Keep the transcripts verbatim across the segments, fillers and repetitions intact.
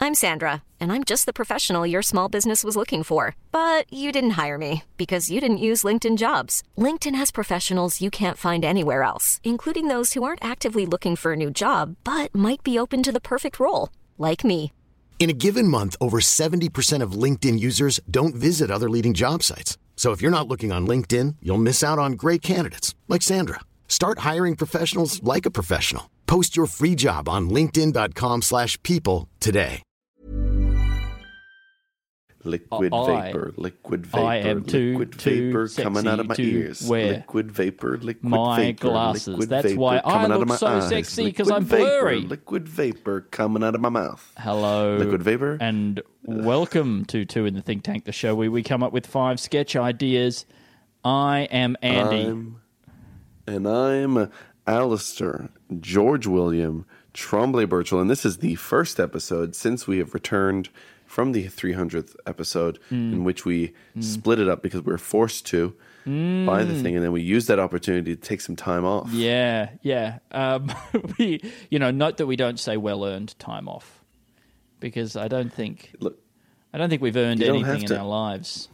I'm Sandra, and I'm just the professional your small business was looking for. But you didn't hire me because you didn't use LinkedIn Jobs. LinkedIn has professionals you can't find anywhere else, including those who aren't actively looking for a new job, but might be open to the perfect role, like me. In a given month, over seventy percent of LinkedIn users don't visit other leading job sites. So if you're not looking on LinkedIn, you'll miss out on great candidates like Sandra. Start hiring professionals like a professional. Post your free job on linkedin.com slash people today. Liquid I- vapor, liquid vapor, I am too- liquid too vapor coming sexy out of my to ears. wear Liquid vapor, liquid my vapor, glasses. liquid That's vapor why I coming out look of my so eyes. sexy, 'cause Liquid I'm vapor, blurry. Liquid vapor coming out of my mouth. Hello. Liquid vapor. And welcome to Two in the Think Tank, the show where we come up with five sketch ideas. I am Andy. I'm, and I'm Alistair, George William, Trombley Birchall, and this is the first episode since we have returned from the three hundredth episode Mm. in which we mm. split it up because we were forced to mm. by the thing, and then we used that opportunity to take some time off. Yeah, yeah. Um, we, you know, note that we don't say well-earned time off because I don't think Look, I don't think we've earned you don't anything have in to. our lives.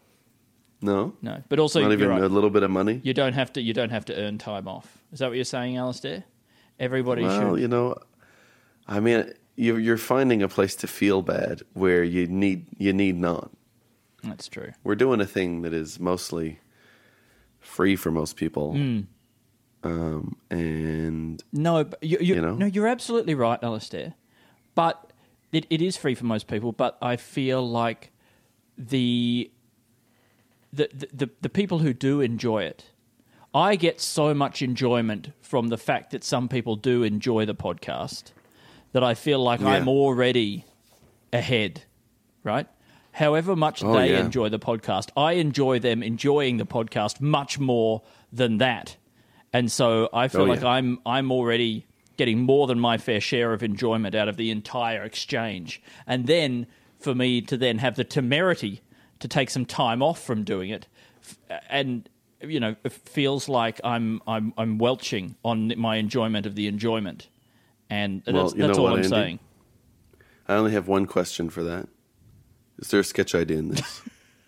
No, No, but also not you're even right. a little bit of money. You don't have to. You don't have to earn time off. Is that what you're saying, Alistair? Everybody Well, should. you know, I mean, you're you're finding a place to feel bad where you need you need not. That's true. We're doing a thing that is mostly free for most people, Mm. um, and No, but you, you, You know? no, you're absolutely right, Alistair. But it, it is free for most people. But I feel like the the, the the the people who do enjoy it, I get so much enjoyment from the fact that some people do enjoy the podcast that I feel like Yeah. I'm already ahead, right? However much Oh, they yeah. enjoy the podcast, I enjoy them enjoying the podcast much more than that. And so I feel Oh, like yeah. I'm I'm already getting more than my fair share of enjoyment out of the entire exchange. And then for me to then have the temerity to take some time off from doing it, f- and you know, it feels like I'm I'm I'm welching on my enjoyment of the enjoyment. And Well, that's, you know that's all what, I'm Andy? saying. I only have one question for that. Is there a sketch idea in this?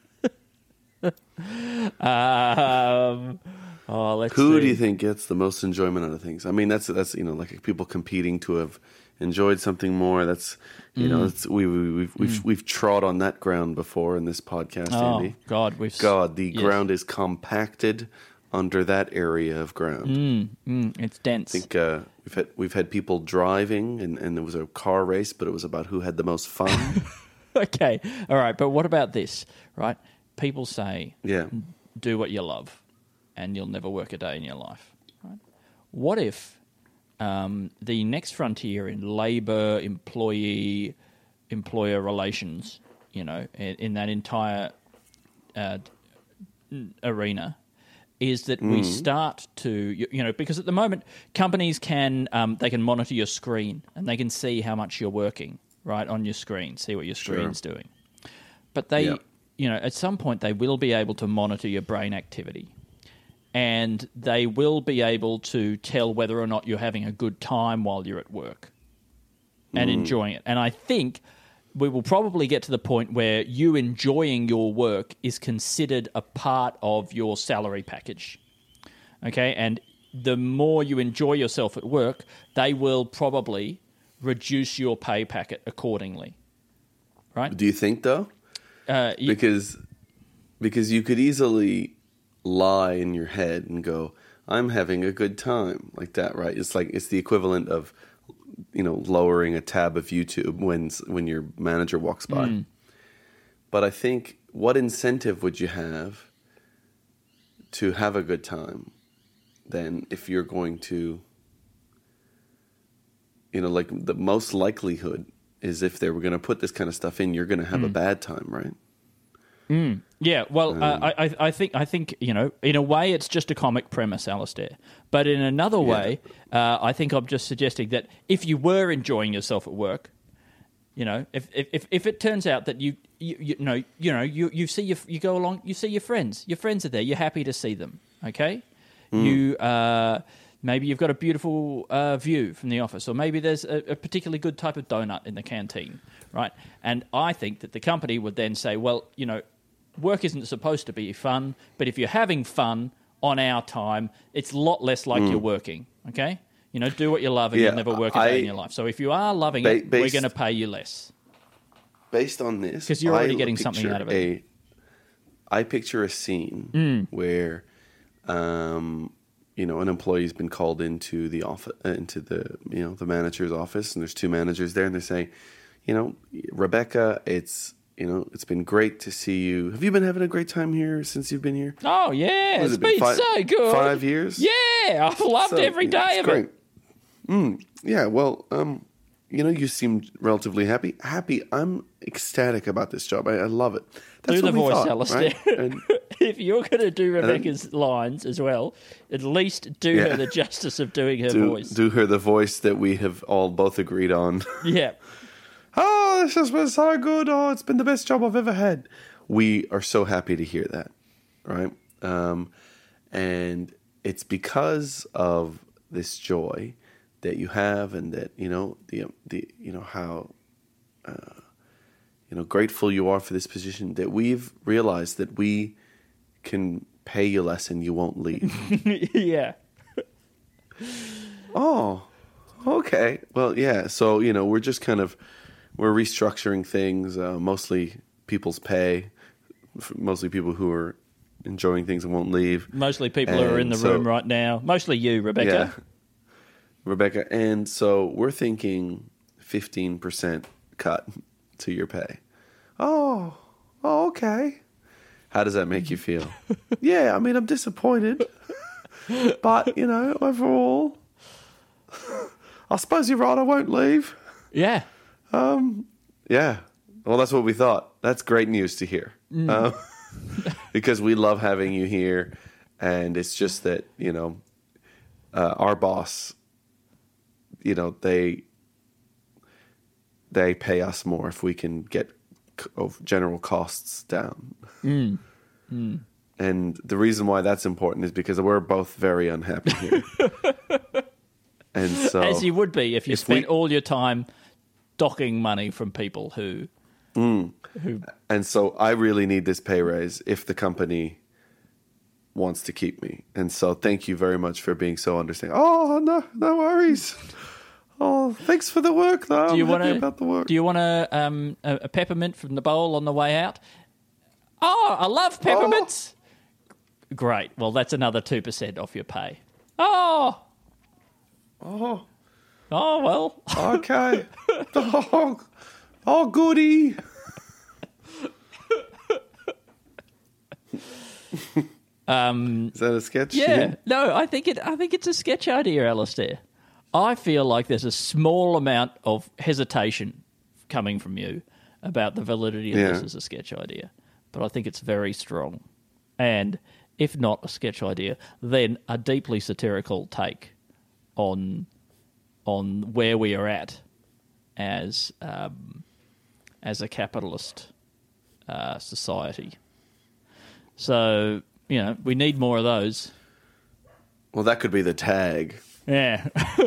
Um, oh, let's Who see. do you think gets the most enjoyment out of things? I mean, that's that's you know, like people competing to have enjoyed something more. That's you know, that's, we, we we've we've, we've trod on that ground before in this podcast, Oh Andy. God, we've God, the yes. ground is compacted under that area of ground. Mm, mm, it's dense. I think uh, we've had we've had people driving, and, and it was a car race, but it was about who had the most fun. Okay, all right, but what about this? Right, people say, Yeah. do what you love, and you'll never work a day in your life. Right? What if um, the next frontier in labour, employee, employer relations, you know, in, in that entire uh, arena, is that we start to, you, you know, because at the moment companies can um, they can monitor your screen and they can see how much you're working, right, on your screen, see what your screen's doing. But they, Yeah. you know, at some point they will be able to monitor your brain activity, and they will be able to tell whether or not you're having a good time while you're at work and enjoying it. And I think we will probably get to the point where you enjoying your work is considered a part of your salary package. Okay? And the more you enjoy yourself at work, they will probably reduce your pay packet accordingly. Right? Do you think though? Uh, you- Because because you could easily lie in your head and go, I'm having a good time, like that, right? It's like it's the equivalent of, you know, lowering a tab of YouTube when when your manager walks by. Mm. But I think, what incentive would you have to have a good time then if you're going to, you know, like the most likelihood is if they were going to put this kind of stuff in, you're going to have a bad time, right? Yeah, well, uh, I, I, I think, I think you know, in a way, it's just a comic premise, Alistair. But in another way, uh, I think I'm just suggesting that if you were enjoying yourself at work, you know, if if, if it turns out that you you, you know you know you you see your you go along, you see your friends, your friends are there, you're happy to see them, okay? You uh, Maybe you've got a beautiful uh, view from the office, or maybe there's a, a particularly good type of donut in the canteen, right? And I think that the company would then say, well, you know, work isn't supposed to be fun, but if you're having fun on our time, it's a lot less like mm. you're working, okay? You know, do what you love and yeah, you'll never work a day I, in your life. So if you are loving ba- it, based, we're going to pay you less. Based on this, because you're already I getting something out of it. A, I picture a scene mm. where... Um, you know, an employee's been called into the office, uh, into the, you know, the manager's office, and there's two managers there, and they're saying, you know, Rebecca, it's, you know, it's been great to see you. Have you been having a great time here since you've been here? Oh, yeah, it's it been, been five, so good. Five years? Yeah, I've loved so, every day yeah, of great. it. Mm, yeah, well, um, you know, you seem relatively happy. Happy. I'm ecstatic about this job. I, I love it. That's do what the we voice, thought, Alistair. Right? And, if you're going to do Rebecca's then, lines as well, at least do yeah. her the justice of doing her do, voice. Do her the voice that we have all both agreed on. Yeah. Oh, this has been so good. Oh, it's been the best job I've ever had. We are so happy to hear that, right? Um, and it's because of this joy that you have, and that, you know, the the you know how uh, you know grateful you are for this position, that we've realized that we can pay you less and you won't leave. Yeah. Oh, okay. Well, yeah. So, you know, we're just kind of we're restructuring things, uh, mostly people's pay, mostly people who are enjoying things and won't leave. Mostly people and who are in the so, room right now. Mostly you, Rebecca. Yeah. Rebecca. And so we're thinking fifteen percent cut to your pay. Oh, oh, okay. How does that make you feel? Yeah, I mean, I'm disappointed. But, you know, overall, I suppose you're right, I won't leave. Yeah. Um. Yeah. Well, that's what we thought. That's great news to hear. Mm. Um, because we love having you here. And it's just that, you know, uh, our boss, you know, they they pay us more if we can get of general costs down. Mm. Mm. And the reason why that's important is because we're both very unhappy here. And so, as you would be if you if spent we, all your time docking money from people who, mm, who. And so I really need this pay raise if the company wants to keep me. And so thank you very much for being so understanding. Oh, no, no worries. Oh, thanks for the work, though. Do you want about the work. Do you want a, um, a, a peppermint from the bowl on the way out? Oh, I love peppermints. Oh. Great. Well, that's another two percent off your pay. Oh. Oh. Oh, well. Okay. oh, oh, goody. um, Is that a sketch? Yeah. yeah. No, I think it. I think it's a sketch idea, Alistair. I feel like there's a small amount of hesitation coming from you about the validity of yeah. this as a sketch idea, but I think it's very strong. And if not a sketch idea, then a deeply satirical take on on where we are at as um, as a capitalist uh, society. So, you know, we need more of those. Well, that could be the tag. Yeah.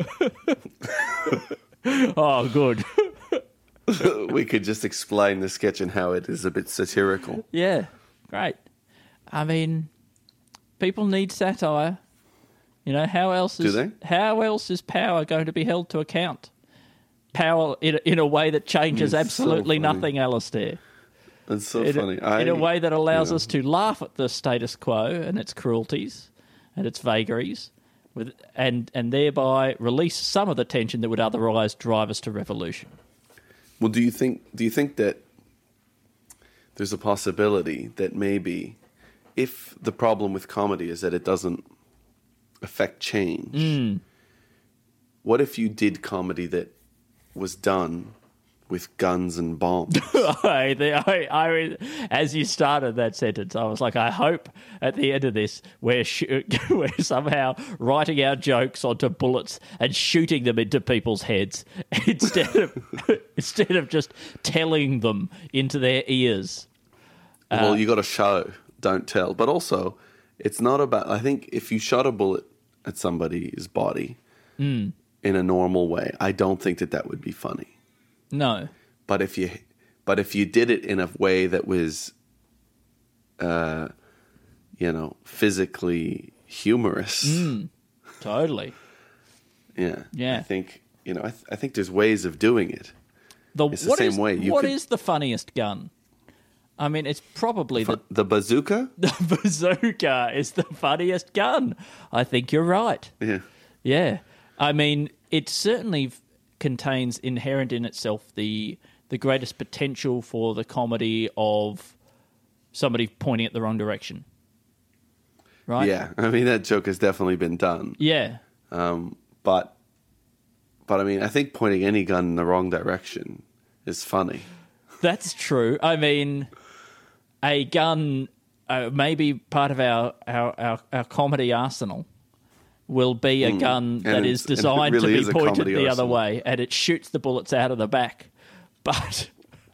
Oh, good. We could just explain the sketch and how it is a bit satirical. Yeah, great. I mean, people need satire. You know, how else is Do they? how else is power going to be held to account? Power in a, in a way that changes it's absolutely so nothing, Alistair. It's so in funny. A, I, in a way that allows yeah. us to laugh at the status quo and its cruelties and its vagaries, with and and thereby release some of the tension that would otherwise drive us to revolution. Well, do you think do you think that there's a possibility that maybe if the problem with comedy is that it doesn't affect change, mm. what if you did comedy that was done with guns and bombs? I, I, I, as you started that sentence, I was like, I hope at the end of this we're, sh- we're somehow writing our jokes onto bullets and shooting them into people's heads instead of instead of just telling them into their ears. Well, uh, you got to show, don't tell. But also, it's not about. I think if you shot a bullet at somebody's body mm. in a normal way, I don't think that that would be funny. No. But if you, but if you did it in a way that was, uh, you know, physically humorous, mm. Totally. Yeah, yeah. I think you know. I, th- I think there's ways of doing it. The, it's the what same is, way. You what could, is the funniest gun? I mean, it's probably fu- the the bazooka. the bazooka is the funniest gun. I think you're right. Yeah, yeah. I mean, it certainly f- contains inherent in itself the the greatest potential for the comedy of somebody pointing at the wrong direction. Right? Yeah, I mean that joke has definitely been done. Yeah. Um, but, but I mean, I think pointing any gun in the wrong direction is funny. That's true. I mean, a gun, uh, maybe part of our, our, our, our comedy arsenal will be a Mm. gun that And is it's- and it designed really to is be a pointed comedy the other arsenal. way, and it shoots the bullets out of the back. But,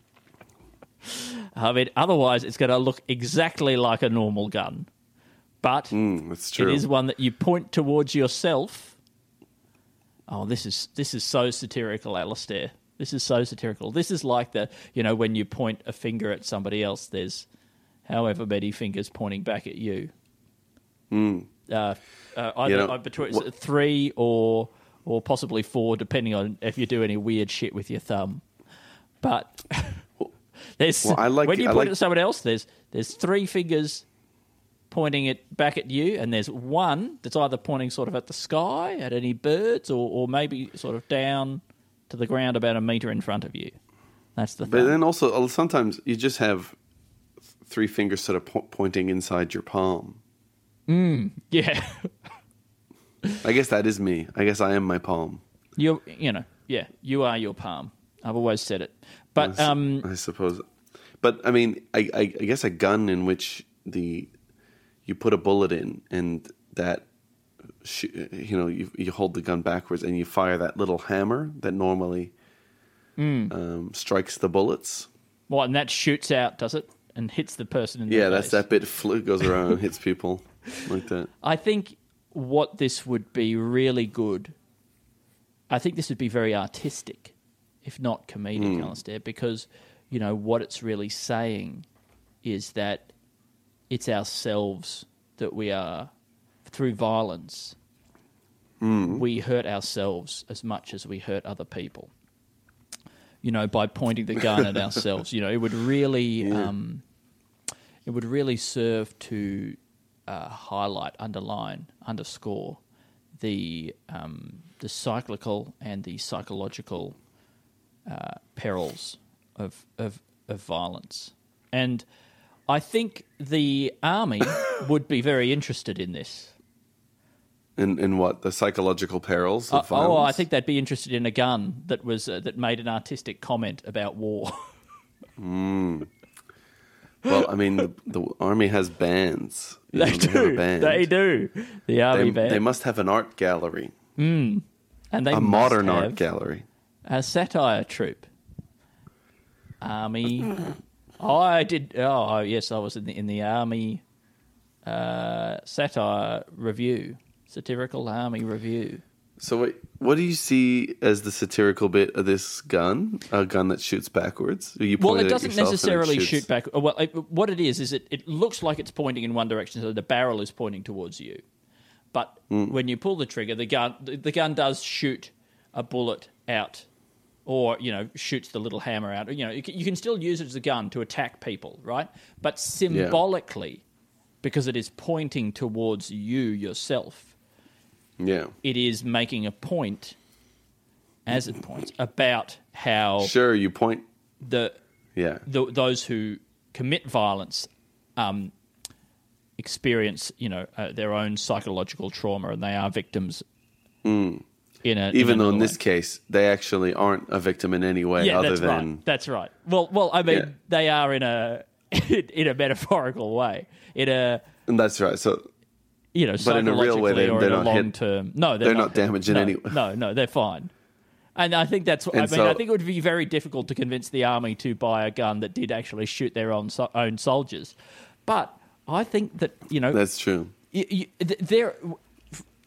I mean, otherwise it's going to look exactly like a normal gun. But Mm, that's true. it is one that you point towards yourself. Oh, this is this is so satirical, Alistair. This is so satirical. This is like the, you know, when you point a finger at somebody else, there's however many fingers pointing back at you. Mm. Uh, uh, either You know, uh, between what- three or or possibly four, depending on if you do any weird shit with your thumb. But there's Well, I like- when you I point like- at someone else, there's there's three fingers pointing it back at you, and there's one that's either pointing sort of at the sky, at any birds, or, or maybe sort of down to the ground about a metre in front of you. That's the But thing. then also uh, sometimes you just have three fingers sort of po- pointing inside your palm. Yeah. I guess that is me. I guess I am my palm. you you know, yeah, you are your palm. I've always said it. But, I s- um, I suppose. But I mean, I, I, I guess a gun in which the you put a bullet in and that sh- you know you you hold the gun backwards and you fire that little hammer that normally Mm. um, strikes the bullets. what, and that shoots out, does it? And hits the person in the Yeah, face. that's that bit fl- goes around and hits people like that. I think what this would be really good, I think this would be very artistic, if not comedic, Mm. Alistair, because, you know, what it's really saying is that it's ourselves that we are, through violence, Mm. we hurt ourselves as much as we hurt other people. You know, by pointing the gun at ourselves, you know, it would really, Yeah. um, it would really serve to uh, highlight, underline, underscore the um, the cyclical and the psychological uh, perils of, of of violence. And I think the army would be very interested in this. In in what the psychological perils Uh, of violence? oh, I think they'd be interested in a gun that was uh, that made an artistic comment about war. Well, I mean, the, the army has bands. You They know, have a do. band. They do. The army They, band. they must have an art gallery, and they a must modern have art gallery. a satire troupe. Army. oh, I did. Oh, yes, I was in the in the army uh, satire review, satirical army review. So, wait, what do you see as the satirical bit of this gun? A gun that shoots backwards? You Well, point it at doesn't yourself and it necessarily shoots- shoot back. Well, it, what it is is it, it looks like it's pointing in one direction, so the barrel is pointing towards you. But Mm. when you pull the trigger, the gun the, the gun does shoot a bullet out, or you know, shoots the little hammer out. You know, you can, you can still use it as a gun to attack people, right? But symbolically, because it is pointing towards you yourself, Yeah, it is making a point, as it points, about how sure. You point. the Yeah, th those who commit violence um, experience, you know, uh, their own psychological trauma, and they are victims. In a, even in though in another this way. case they actually aren't a victim in any way yeah, other that's than right. That's right. Well, well, I mean, Yeah. they are in a in a metaphorical way, in a and that's right. So you know, But in a real way, psychologically they- or they're in a not hit- long term. No, they're, they're not damaged in no, any- No, no, they're fine. And I think that's. I mean, And so- I think it would be very difficult to convince the army to buy a gun that did actually shoot their own so- own soldiers. But I think that you know that's true. you, you, th- there.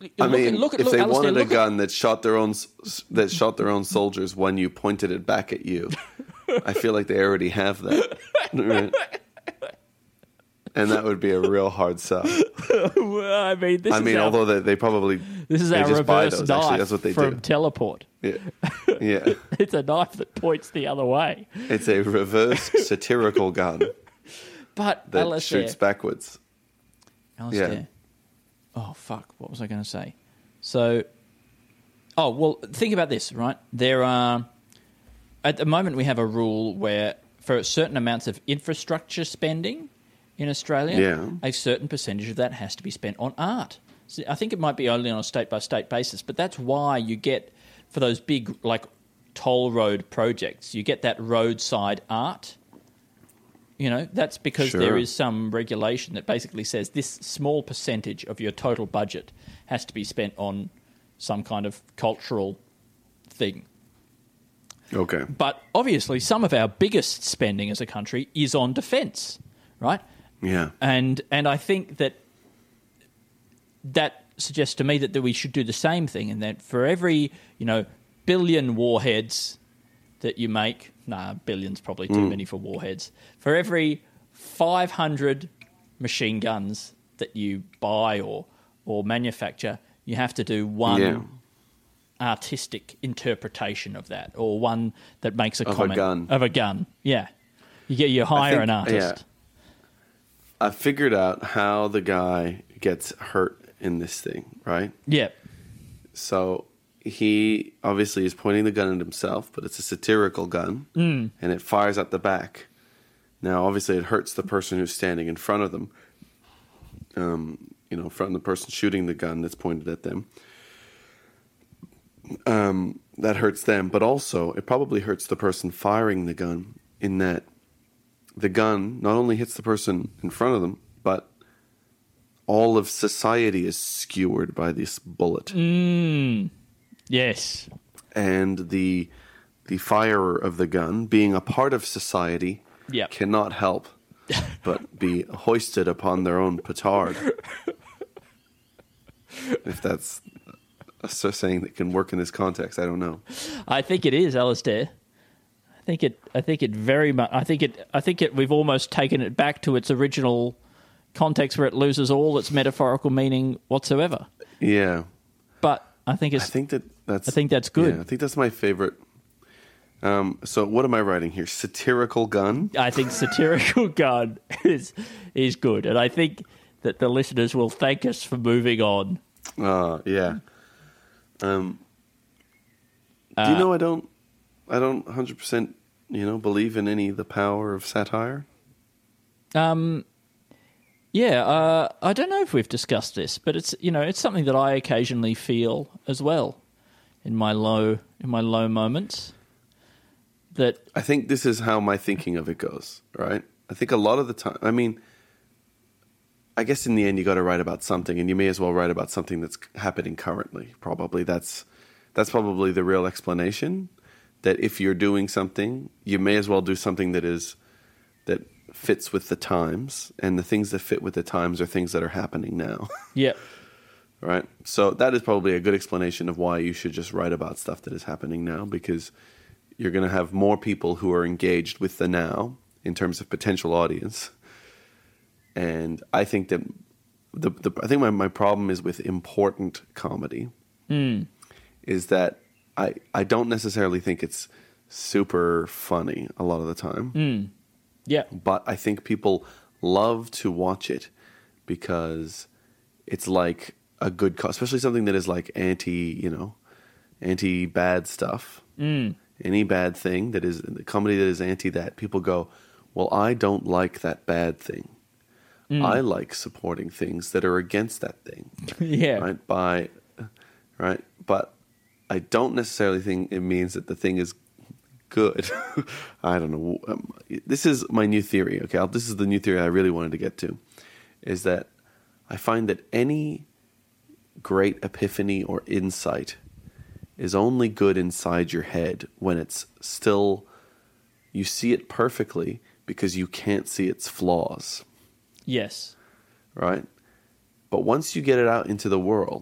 I look, mean, look, if look, they Alistair, wanted a look at- gun that shot their own s- that shot their own soldiers when you pointed it back at you, I feel like they already have that, right? And that would be a real hard sell. Well, I mean, this I is mean, our, although they, they probably this is they our just buy reverse those. knife Actually, that's what they from do. Teleport. Yeah, yeah. It's a knife that points the other way. It's a reverse satirical gun But that Alistair, shoots backwards. Alistair. Yeah. Oh, fuck. What was I going to say? So, oh, well, think about this, right? There are, at the moment, we have a rule where for certain amounts of infrastructure spending in Australia, Yeah. a certain percentage of that has to be spent on art. So I think it might be only on a state-by-state basis, but that's why you get, for those big, like, toll road projects, you get that roadside art. You know, that's because Sure. there is some regulation that basically says this small percentage of your total budget has to be spent on some kind of cultural thing. Okay. But obviously, some of our biggest spending as a country is on defence, right? Yeah. And and I think that that suggests to me that, that we should do the same thing, and that for every, you know, billion warheads that you make, nah, billion's probably too Mm. many for warheads. For every five hundred machine guns that you buy or or manufacture, you have to do one Yeah. artistic interpretation of that, or one that makes a Of a comment gun. of a gun. Yeah, you get you hire think- an artist. yeah. I figured out how the guy gets hurt in this thing, right? Yeah. So he obviously is pointing the gun at himself, but it's a satirical gun, Mm. and it fires at the back. Now, obviously, it hurts the person who's standing in front of them. Um, you know, from the person shooting the gun that's pointed at them. Um, that hurts them, but also it probably hurts the person firing the gun in that the gun not only hits the person in front of them, but all of society is skewered by this bullet. Mm. Yes. And the the firer of the gun, being a part of society, Yep. cannot help but be hoisted upon their own petard. If that's a saying that can work in this context, I don't know. I think it is, Alistair. I think it. I think it very much. I think it. I think it. We've almost taken it back to its original context, where it loses all its metaphorical meaning whatsoever. Yeah, But I think it's. I think that that's. I think that's good. Yeah, I think that's my favorite. Um, so what am I writing here? Satirical gun. I think satirical gun is is good, and I think that the listeners will thank us for moving on. Uh, yeah. Um, do you Uh, know I don't, I don't one hundred percent, you know, believe in any of the power of satire. Um, yeah, uh, I don't know if we've discussed this, but it's you know it's something that I occasionally feel as well in my low in my low moments. That I think this is how my thinking of it goes, right? I think a lot of the time, I mean, I guess in the end you got to write about something, and you may as well write about something that's happening currently. Probably that's that's probably the real explanation. That if you're doing something, you may as well do something that is that fits with the times, and the things that fit with the times are things that are happening now. yeah, Right? So that is probably a good explanation of why you should just write about stuff that is happening now, because you're going to have more people who are engaged with the now in terms of potential audience. And I think that the, the I think my, my problem is with important comedy mm. is that I I don't necessarily think it's super funny a lot of the time. Mm. yeah, But I think people love to watch it because it's like a good cause, especially something that is like anti, you know, anti bad stuff. mm. Any bad thing that is the comedy that is anti that, people go, well, I don't like that bad thing. Mm. I like supporting things that are against that thing. yeah, Right? By right, but I don't necessarily think it means that the thing is good. I don't know. Um, this is my new theory. Okay, I'll, this is the new theory I really wanted to get to, is that I find that any great epiphany or insight is only good inside your head when it's still, you see it perfectly because you can't see its flaws, yes, right? But once you get it out into the world,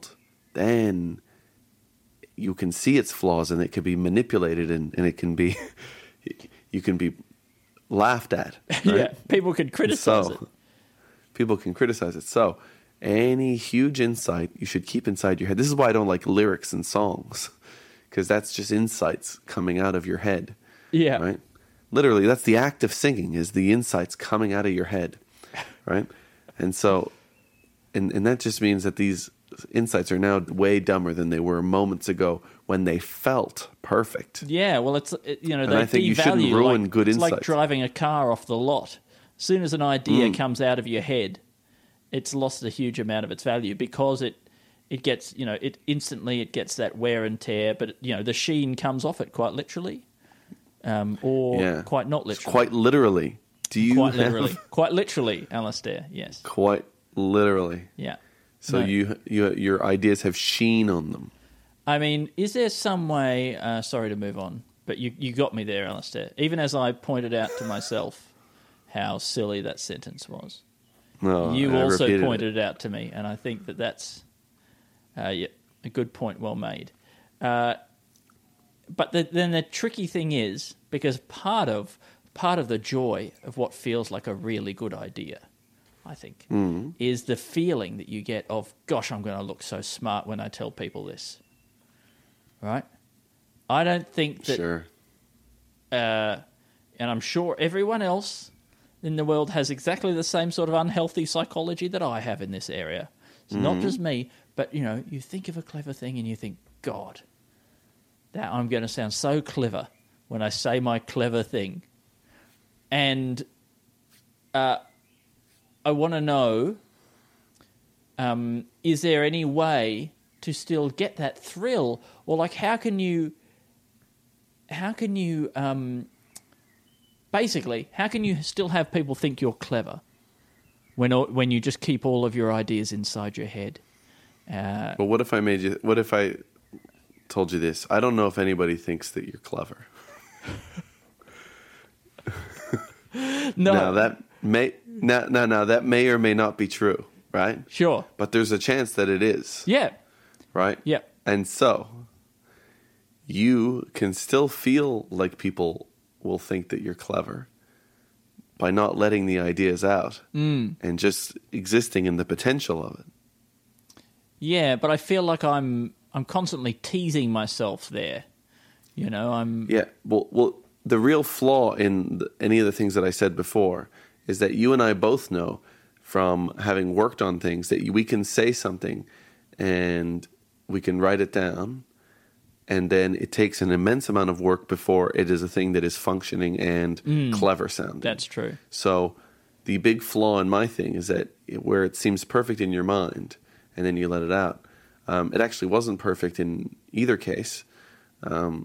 then you can see its flaws and it can be manipulated and, and it can be you can be laughed at. Right? Yeah, people can criticize so, it. People can criticize it. So any huge insight you should keep inside your head. This is why I don't like lyrics in songs, because that's just insights coming out of your head. Yeah. Right? Literally, that's the act of singing, is the insights coming out of your head. Right? And so, and, and that just means that these insights are now way dumber than they were moments ago when they felt perfect. Yeah, well, it's it, you know And they I think devalue you shouldn't ruin like, good it's insights. like driving a car off the lot. As soon as an idea Mm. comes out of your head, it's lost a huge amount of its value because it it gets you know it instantly it gets that wear and tear. But you know the sheen comes off it quite literally, um, or Yeah. quite not literally. Quite literally. Do you Quite have- literally, quite literally, Alistair. Yes. Quite literally. Yeah. So No. you, you your ideas have sheen on them. I mean, is there some way... Uh, sorry to move on, but you, you got me there, Alistair. Even as I pointed out to myself how silly that sentence was. No, you I also repeated pointed it. it out to me, and I think that that's uh, yeah, a good point, well made. Uh, but the, then the tricky thing is, because part of part of the joy of what feels like a really good idea, I think, Mm. is the feeling that you get of, gosh, I'm going to look so smart when I tell people this. Right? I don't think that... Sure. Uh, and I'm sure everyone else in the world has exactly the same sort of unhealthy psychology that I have in this area. It's not Mhm. just me, but, you know, you think of a clever thing and you think, God, that I'm going to sound so clever when I say my clever thing. And uh, I want to know, um, is there any way to still get that thrill? Or, like, how can you... How can you... Um, basically, how can you still have people think you're clever when when you just keep all of your ideas inside your head? Uh, But what if I made you? What if I told you this? I don't know if anybody thinks that you're clever. no, Now that may now, now now that may or may not be true, right? sure, But there's a chance that it is, yeah, right? yeah, And so you can still feel like people will think that you're clever by not letting the ideas out mm. and just existing in the potential of it. yeah. But I feel like I'm I'm constantly teasing myself there. You know, I'm Yeah. Well, well, the real flaw in the, any of the things that I said before is that you and I both know from having worked on things that we can say something and we can write it down, and then it takes an immense amount of work before it is a thing that is functioning and Mm. clever sounding. That's true. So the big flaw in my thing is that it, where it seems perfect in your mind and then you let it out, um, it actually wasn't perfect in either case. Um,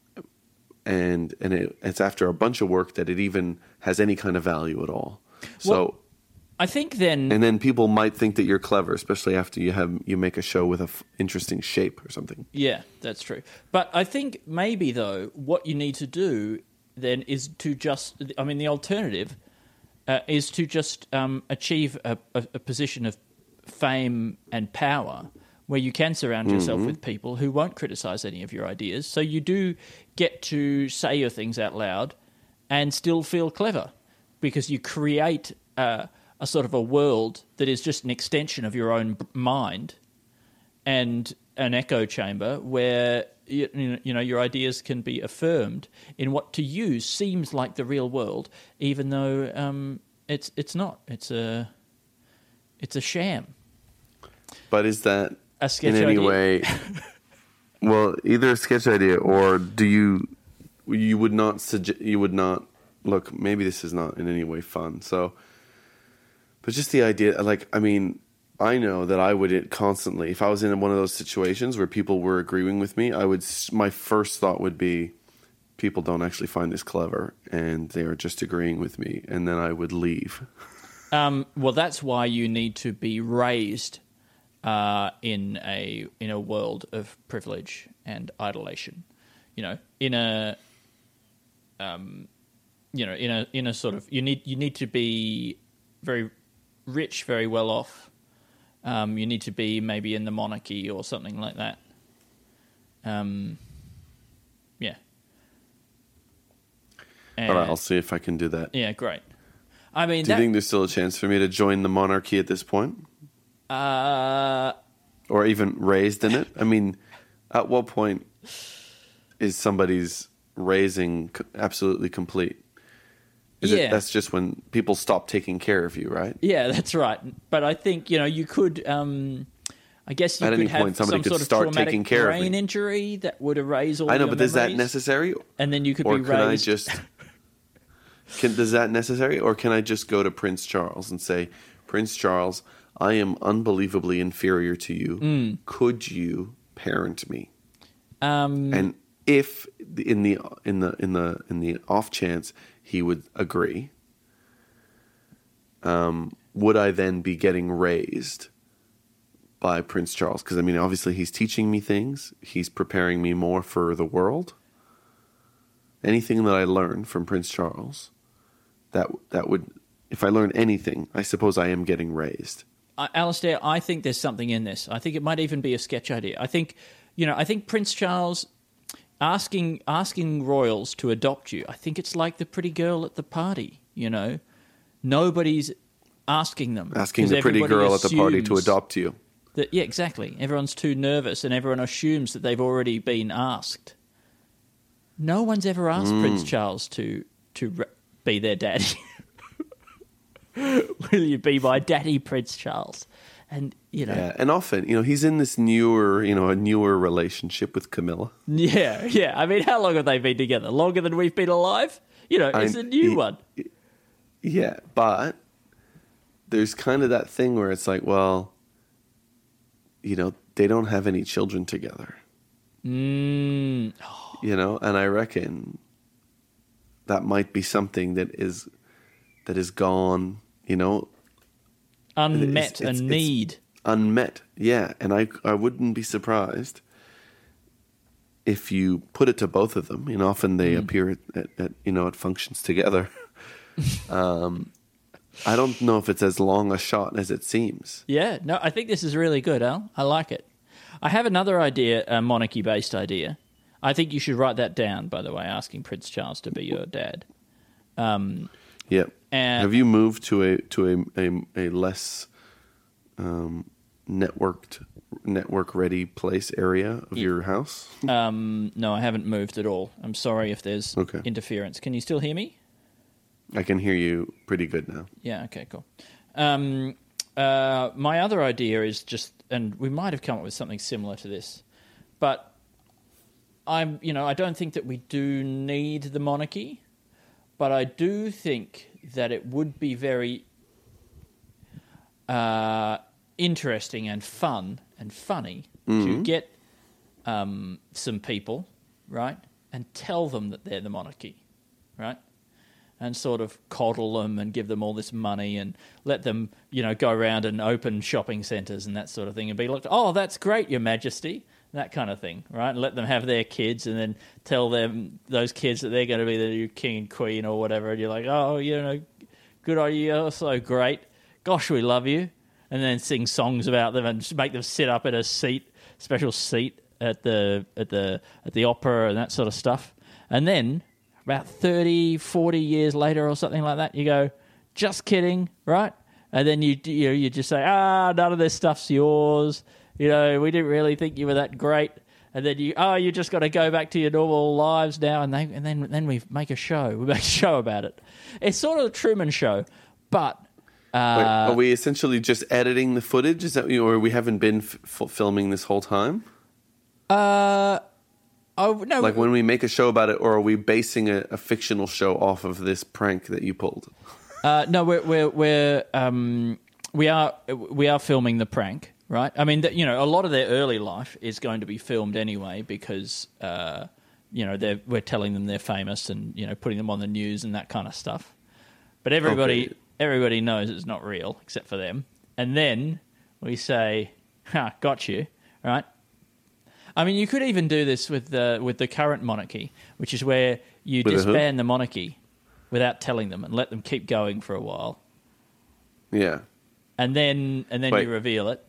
and and it, it's after a bunch of work that it even has any kind of value at all. So, Well, I think then... and then people might think that you're clever, especially after you have you make a show with a f- interesting shape or something. Yeah, that's true. But I think maybe, though, what you need to do then is to just... I mean, the alternative uh, is to just um, achieve a, a, a position of fame and power where you can surround yourself Mhm. with people who won't criticize any of your ideas. So you do get to say your things out loud and still feel clever because you create... Uh, a sort of a world that is just an extension of your own b- mind and an echo chamber where you, you know your ideas can be affirmed in what to you seems like the real world, even though um, it's it's not. It's a it's a sham. But is that A sketch in any idea. way? Well, either a sketch idea or do you you would not suggest you would not look. Maybe this is not in any way fun. So. But just the idea, like, I mean, I know that I would constantly, if I was in one of those situations where people were agreeing with me, I would, my first thought would be, people don't actually find this clever and they are just agreeing with me. And then I would leave. Um, well, that's why you need to be raised uh, in a in a world of privilege and idolation. You know, in a um, you know, in a in a sort of you need you need to be very rich, very well off, Um, you need to be maybe in the monarchy or something like that. Um, yeah. And, All right, I'll see if I can do that. Yeah, great. I mean, do that, you think there's still a chance for me to join the monarchy at this point? Uh, or even raised in it? I mean, at what point is somebody's raising absolutely complete? Is yeah. it, that's just when people stop taking care of you, right? Yeah, that's right. But I think, you know, you could, um, I guess you At could any have point, somebody some could sort of start traumatic taking care of brain me. injury that would erase all I know, your but is that memories. necessary? And then you could or be can raised... I just... Can, is that necessary? Or can I just go to Prince Charles and say, Prince Charles, I am unbelievably inferior to you. Mm. Could you parent me? Um, and if in the in the in the in the off chance he would agree, um, would I then be getting raised by Prince Charles? Because I mean, obviously, he's teaching me things. He's preparing me more for the world. Anything that I learn from Prince Charles, that that would, if I learn anything, I suppose I am getting raised. Uh, Alistair, I think there's something in this. I think it might even be a sketch idea. I think, you know, I think Prince Charles asking asking royals to adopt you, I think it's like the pretty girl at the party, you know. Nobody's asking them. Asking the pretty girl at the party to adopt you. That, yeah, exactly. Everyone's too nervous and everyone assumes that they've already been asked. No one's ever asked mm. Prince Charles to, to re- be their daddy. Will you be my daddy, Prince Charles? And, you know. Yeah, and often, you know, he's in this newer, you know, a newer relationship with Camilla. Yeah, yeah. I mean, how long have they been together? Longer than we've been alive? You know, it's I, a new he, one. Yeah, but there's kind of that thing where it's like, well, you know, they don't have any children together. Mm. Oh. You know, and I reckon that might be something that is that is gone, you know. Unmet, it's, it's, a it's need. Unmet, yeah. And I I wouldn't be surprised if you put it to both of them. You know, often they mm. appear at, at, at, you know, at functions together. um, I don't know if it's as long a shot as it seems. Yeah, no, I think this is really good, Al. I like it. I have another idea, a monarchy-based idea. I think you should write that down, by the way, asking Prince Charles to be your dad. Um, yeah. And have you moved to a to a a, a less um, networked, network-ready place area of yeah. your house? um, no, I haven't moved at all. I'm sorry if there's okay. interference. Can you still hear me? I can hear you pretty good now. Yeah, okay, cool. Um, uh, my other idea is just, and we might have come up with something similar to this, but I'm, you know, I don't think that we do need the monarchy, but I do think that it would be very uh, interesting and fun and funny mm-hmm. to get um, some people, right, and tell them that they're the monarchy, right? And sort of coddle them and give them all this money and let them, you know, go around and open shopping centres and that sort of thing and be like, oh, that's great, Your Majesty, that kind of thing, right? And let them have their kids and then tell them, those kids, that they're going to be the new king and queen or whatever. And you're like, oh, you know, good on you, you're so great. Gosh, we love you. And then sing songs about them and make them sit up in a seat, special seat at the at the at the opera and that sort of stuff. And then about thirty, forty years later or something like that, you go, just kidding, right? And then you you, know, you just say, ah, none of this stuff's yours. You know, we didn't really think you were that great. And then you, oh, you just got to go back to your normal lives now. And they, and then then we make a show. We make a show about it. It's sort of the Truman Show, but uh, Wait, are we essentially just editing the footage? Is that, or we haven't been f- filming this whole time? Uh. Oh, no. Like when we make a show about it, or are we basing a, a fictional show off of this prank that you pulled? Uh, no, we're we're we're um we are we are filming the prank, right? I mean, the, you know, a lot of their early life is going to be filmed anyway because uh, you know, they're we're telling them they're famous and, you know, putting them on the news and that kind of stuff. But everybody okay. everybody knows it's not real except for them. And then we say, "Ha, got you," right? I mean, you could even do this with the with the current monarchy, which is where you with disband the monarchy without telling them and let them keep going for a while. Yeah, and then and then Wait. you reveal it.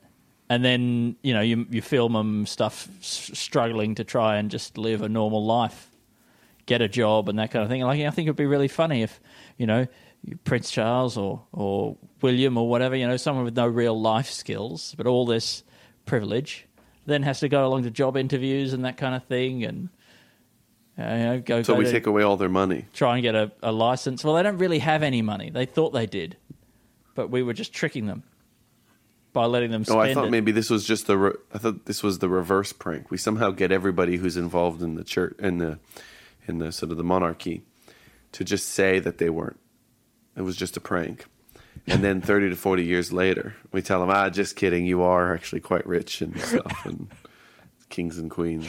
And then, you know, you you film them stuff s- struggling to try and just live a normal life, get a job and that kind of thing. Like, I think it'd be really funny if, you know, Prince Charles or, or William or whatever, you know, someone with no real life skills, but all this privilege, then has to go along to job interviews and that kind of thing and, uh, you know, go... So go we to take away all their money. Try and get a, a license. Well, they don't really have any money. They thought they did, but we were just tricking them by letting them spend Oh, I thought it. maybe this was just the... Re- I thought this was the reverse prank. We somehow get everybody who's involved in the church, in the, in the sort of the monarchy, to just say that they weren't. It was just a prank. And then thirty to forty years later, we tell them, ah, just kidding, you are actually quite rich and stuff, and kings and queens.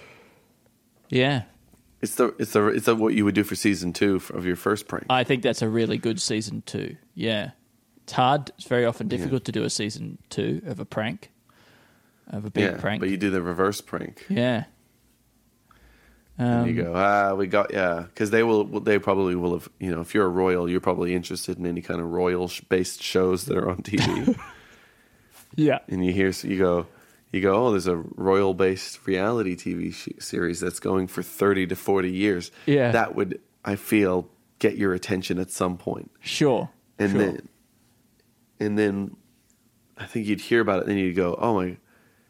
Yeah. It's the it's the it's the, what you would do for season two of your first prank. I think that's a really good season two. Yeah. It's hard. It's very often difficult yeah. to do a season two of a prank, of a big yeah, prank. But you do the reverse prank. Yeah. Um, and you go, ah, we got, yeah. Because they will, they probably will have, you know, if you're a royal, you're probably interested in any kind of royal-based shows that are on T V. yeah. And you hear, so you go, you go, oh, there's a royal-based reality T V sh- series that's going for thirty to forty years. Yeah. That would, I feel, get your attention at some point. Sure. And sure. then, and then, I think you'd hear about it, and then you'd go, oh my.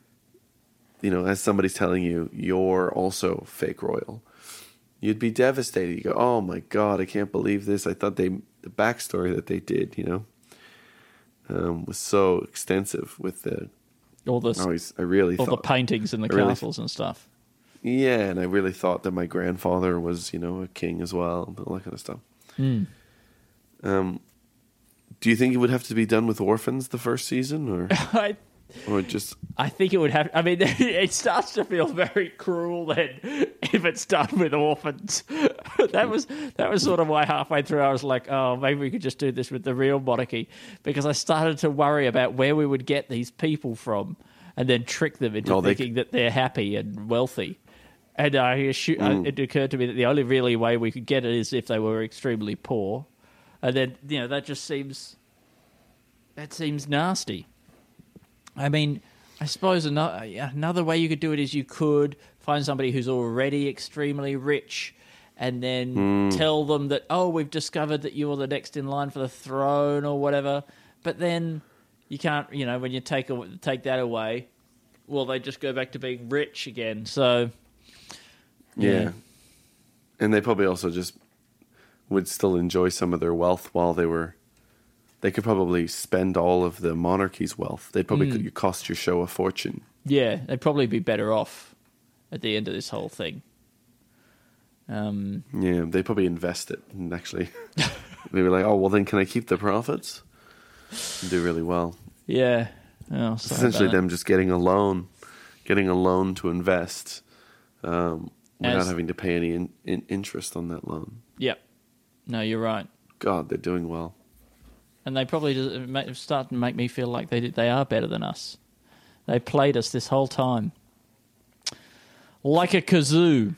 You know, as somebody's telling you, you're also fake royal, you'd be devastated. You go, oh my God, I can't believe this. I thought they, the backstory that they did, you know, um, was so extensive with the, all the, I, always, I really all thought, the paintings in the really castles and stuff. Yeah, and I really thought that my grandfather was, you know, a king as well, and all that kind of stuff. Mm. Um, do you think it would have to be done with orphans the first season, or? I Or just, I think it would have. I mean, it starts to feel very cruel then if it's done with orphans. that was that was sort of why halfway through I was like, oh, maybe we could just do this with the real monarchy, because I started to worry about where we would get these people from, and then trick them into oh, thinking they... that they're happy and wealthy. And I assume, mm. it occurred to me that the only really way we could get it is if they were extremely poor, and then you know that just seems that seems nasty. I mean, I suppose another, another way you could do it is you could find somebody who's already extremely rich and then mm. tell them that, oh, we've discovered that you're the next in line for the throne or whatever. But then you can't, you know, when you take take that away, well, they just go back to being rich again. So, yeah. yeah. And they probably also just would still enjoy some of their wealth while they were... They could probably spend all of the monarchy's wealth. They'd probably mm. cost your show a fortune. Yeah, they'd probably be better off at the end of this whole thing. Um, yeah, they'd probably invest it and actually... they were like, oh, well, then can I keep the profits? And do really well. Yeah. Oh, it's essentially them just getting a loan, getting a loan to invest um, without As, having to pay any in, in interest on that loan. Yep. No, you're right. God, they're doing well. And they probably just start to make me feel like they they are better than us. They played us this whole time. Like a kazoo.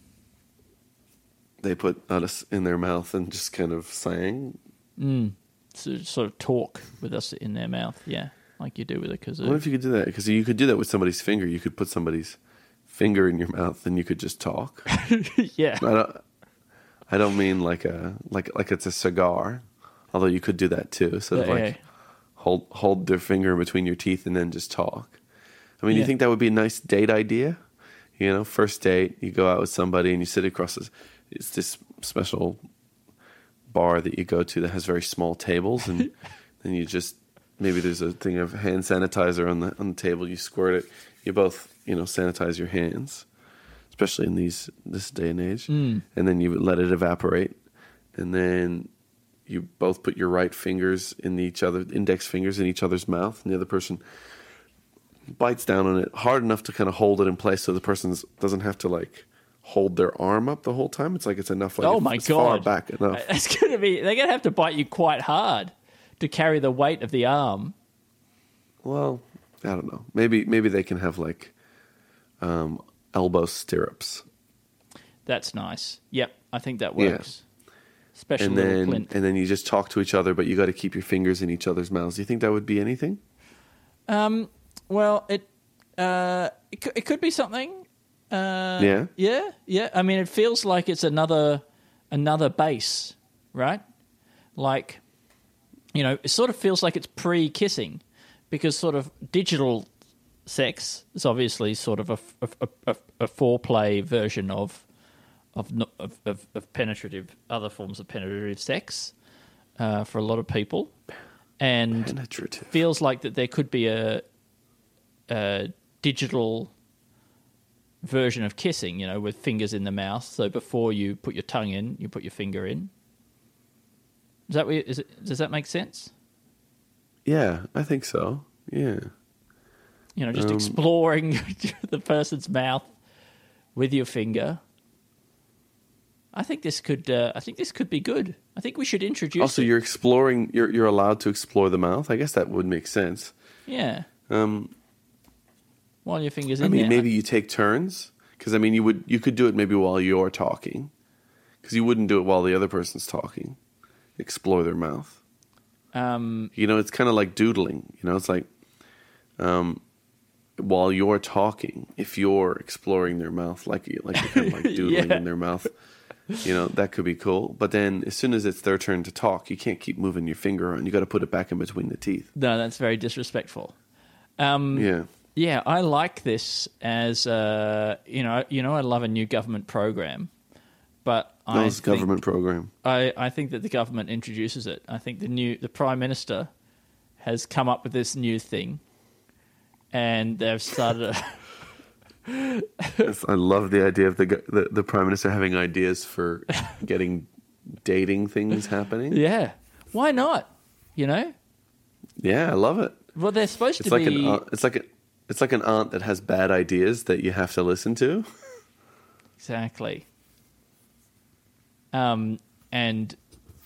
They put us in their mouth and just kind of sang? Mm. So, sort of talk with us in their mouth, yeah, like you do with a kazoo. What if you could do that? Because you could do that with somebody's finger. You could put somebody's finger in your mouth and you could just talk. yeah. I don't, I don't mean like a like like it's a cigar. Although you could do that too, sort of yeah, like yeah. hold hold their finger between your teeth and then just talk. I mean, yeah. you think that would be a nice date idea? You know, first date, you go out with somebody and you sit across this, it's this special bar that you go to that has very small tables, and then you just, maybe there's a thing of hand sanitizer on the on the table, you squirt it, you both, you know, sanitize your hands, especially in these this day and age, mm. and then you let it evaporate, and then you both put your right fingers in each other, index fingers in each other's mouth, and the other person bites down on it hard enough to kind of hold it in place so the person doesn't have to like hold their arm up the whole time. It's like it's enough, like oh it's, my it's God. far back enough. It's gonna be, they're going to have to bite you quite hard to carry the weight of the arm. Well, I don't know. Maybe maybe they can have like um, elbow stirrups. That's nice. Yep, I think that works. Yeah. Special and little then Clint. and then you just talk to each other, but you got to keep your fingers in each other's mouths. Do you think that would be anything? Um, Well, it uh, it, could, it could be something. Uh, Yeah? yeah, yeah. I mean, it feels like it's another another base, right? Like, you know, it sort of feels like it's pre-kissing, because sort of digital sex is obviously sort of a, a, a, a foreplay version of of, of of of penetrative other forms of penetrative sex uh, for a lot of people, and Penetrative. feels like that there could be a, a digital version of kissing, you know, with fingers in the mouth. So before you put your tongue in, you put your finger in. Is that what you, is it, does that make sense? Yeah, I think so. Yeah. You know, just Um, exploring the person's mouth with your finger. I think this could. Uh, I think this could be good. I think we should introduce. Also, it. you're exploring. You're you're allowed to explore the mouth. I guess that would make sense. Yeah. Um, While your fingers in I mean, there. maybe you take turns, because I mean, you would you could do it maybe while you're talking, because you wouldn't do it while the other person's talking. Explore their mouth. Um, You know, it's kind of like doodling. You know, it's like, um, while you're talking, if you're exploring their mouth, like like you're kind of like doodling Yeah. in their mouth, you know, that could be cool. But then, as soon as it's their turn to talk, you can't keep moving your finger around. You got to put it back in between the teeth. no, that's very disrespectful. Um, Yeah. Yeah, I like this as uh, you know. You know, I love a new government program, but I Those think, government program. I, I think that the government introduces it. I think the new the prime minister has come up with this new thing, and they've started. A, Yes, I love the idea of the, gu- the the prime minister having ideas for getting dating things happening. yeah, why not? You know, Yeah, I love it. well, they're supposed It's to like be. an aunt, it's like a it's like an aunt that has bad ideas that you have to listen to. Exactly. Um, and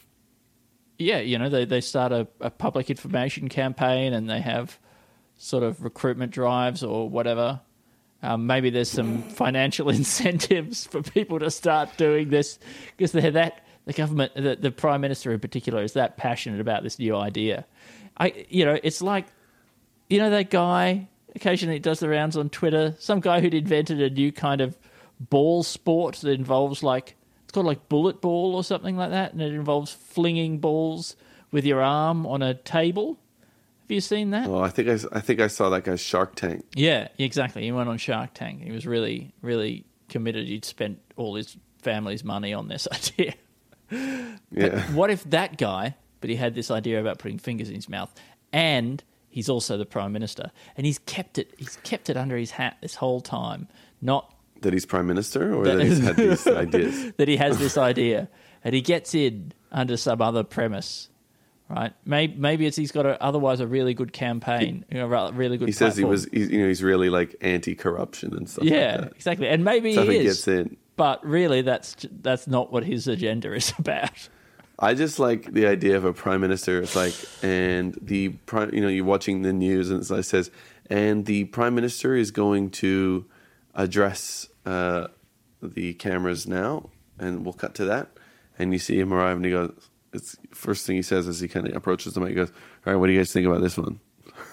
yeah, you know, they, they start a, a public information campaign, and they have sort of recruitment drives or whatever. Um, maybe there's some financial incentives for people to start doing this, because they're that the government, the, the prime minister in particular, is that passionate about this new idea. I, you know, it's like, you know, that guy occasionally does the rounds on Twitter, some guy who'd invented a new kind of ball sport that involves like, it's called like bullet ball or something like that, and it involves flinging balls with your arm on a table. Have you seen that? Oh, I think I, I think I saw that guy's Shark Tank. Yeah, exactly. He went on Shark Tank. He was really, really committed. He'd spent all his family's money on this idea. Yeah. What if that guy, but he had this idea about putting fingers in his mouth, and he's also the prime minister, and he's kept it. He's kept it under his hat this whole time. Not That he's prime minister, or That- that he's had these ideas. that he has this idea, and he gets in under some other premise, right? Maybe, maybe it's he's got a, otherwise a really good campaign, you know, a really good. He says he platform. was, he's, you know, he's really like anti-corruption and stuff. Yeah, like that. exactly, and maybe Stuff he he is. gets in. But really, that's that's not what his agenda is about. I just like the idea of a prime minister. It's like, and the prime, you know, you're watching the news, and it says, and the prime minister is going to address uh, the cameras now, and we'll cut to that, and you see him arrive, and he goes, it's first thing he says as he kind of approaches the mic, he goes, all right, what do you guys think about this one?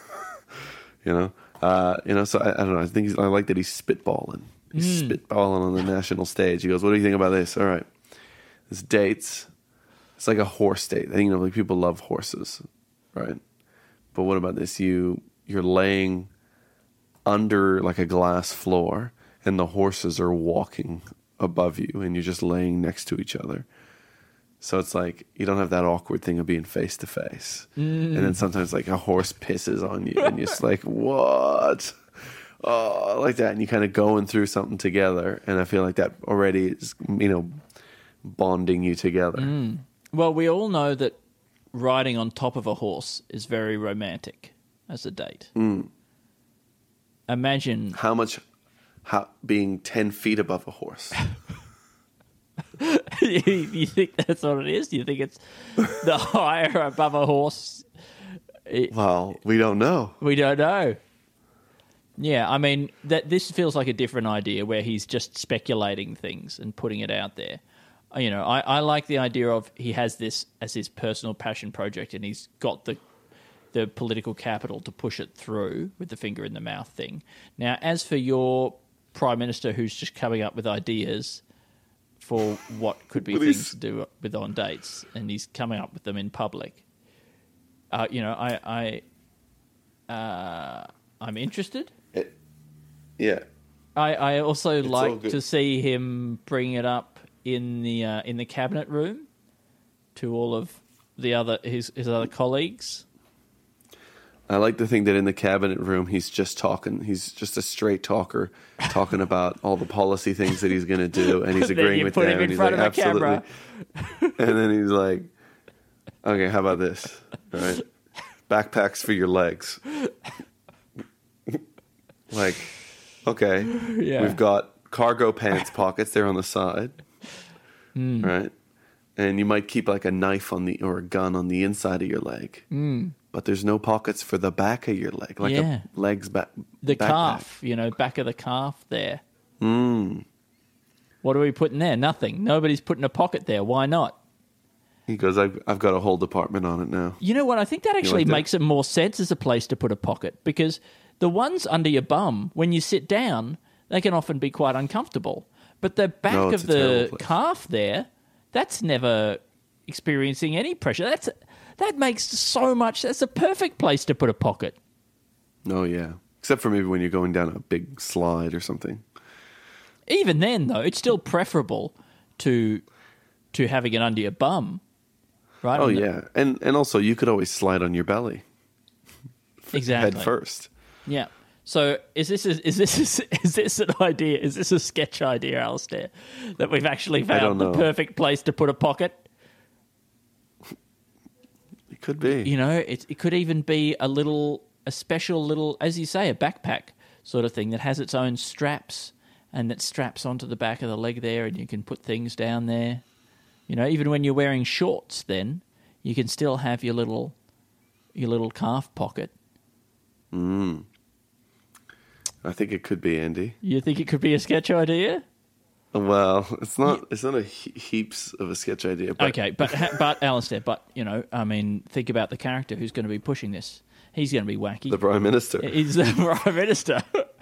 you know, uh, you know. So I, I don't know. I think he's, I like that he's spitballing. He's spitballing on the national stage. He goes, what do you think about this? All right, this dates. It's like a horse date. You know, like people love horses, right? But what about this? You you're laying under like a glass floor, and the horses are walking above you, and you're just laying next to each other. So it's like you don't have that awkward thing of being face to face, and then sometimes like a horse pisses on you, and you're just like, what? Oh, like that, and you kind of going through something together, and I feel like that already is, you know, bonding you together. Well, we all know that riding on top of a horse is very romantic as a date. Mm. Imagine How much? How being ten feet above a horse? you, you think that's what it is? You think it's the higher above a horse? It- Well, we don't know. we don't know. Yeah, I mean, that this feels like a different idea where he's just speculating things and putting it out there. You know, I, I like the idea of he has this as his personal passion project, and he's got the the political capital to push it through with the finger in the mouth thing. Now, as for your Prime Minister who's just coming up with ideas for what could be But things he's- to do with on dates, and he's coming up with them in public, uh, you know, I, I, uh, I'm interested. It, yeah. I, I also all like good. to see him bring it up in the uh, in the cabinet room to all of the other his his other colleagues. I like to think that in the cabinet room, he's just talking. He's just a straight talker, talking about all the policy things that he's going to do, and he's Then agreeing you with put them. him in and he's front like, of a camera. absolutely. And then he's like, "Okay, how about this? All right, backpacks for your legs." Like, okay, Yeah. we've got cargo pants pockets there on the side, Hmm. right? And you might keep like a knife on the or a gun on the inside of your leg. But there's no pockets for the back of your leg, like Yeah. a leg's back. The backpack. calf, you know, back of the calf there. Mm. What are we putting there? Nothing. Nobody's putting a pocket there. Why not? He goes, I've, I've got a whole department on it now. You know what? I think that actually like that? makes it more sense as a place to put a pocket, because the ones under your bum, when you sit down, they can often be quite uncomfortable. But the back No, it's of a the terrible place. calf there, that's never experiencing any pressure. That's that makes so much. That's a perfect place to put a pocket. Oh, yeah. Except for maybe when you're going down a big slide or something. Even then, though, it's still preferable to to having it under your bum, right? Oh, On the- yeah. And and also, you could always slide on your belly exactly. head first. Yeah. So is this a, is this is this an idea? Is this a sketch idea, Alistair, that we've actually don't found the know. perfect place to put a pocket? It could be. You know, it it could even be a little, a special little, as you say, a backpack sort of thing that has its own straps and that straps onto the back of the leg there, and you can put things down there. You know, even when you're wearing shorts, then you can still have your little your little calf pocket. I think it could be, Andy. You think it could be a sketch idea? Well, it's not. It's not a he- heaps of a sketch idea. But Okay, but ha- but Alistair, but you know, I mean, think about the character who's going to be pushing this. He's going to be wacky. the prime minister. He's the prime minister.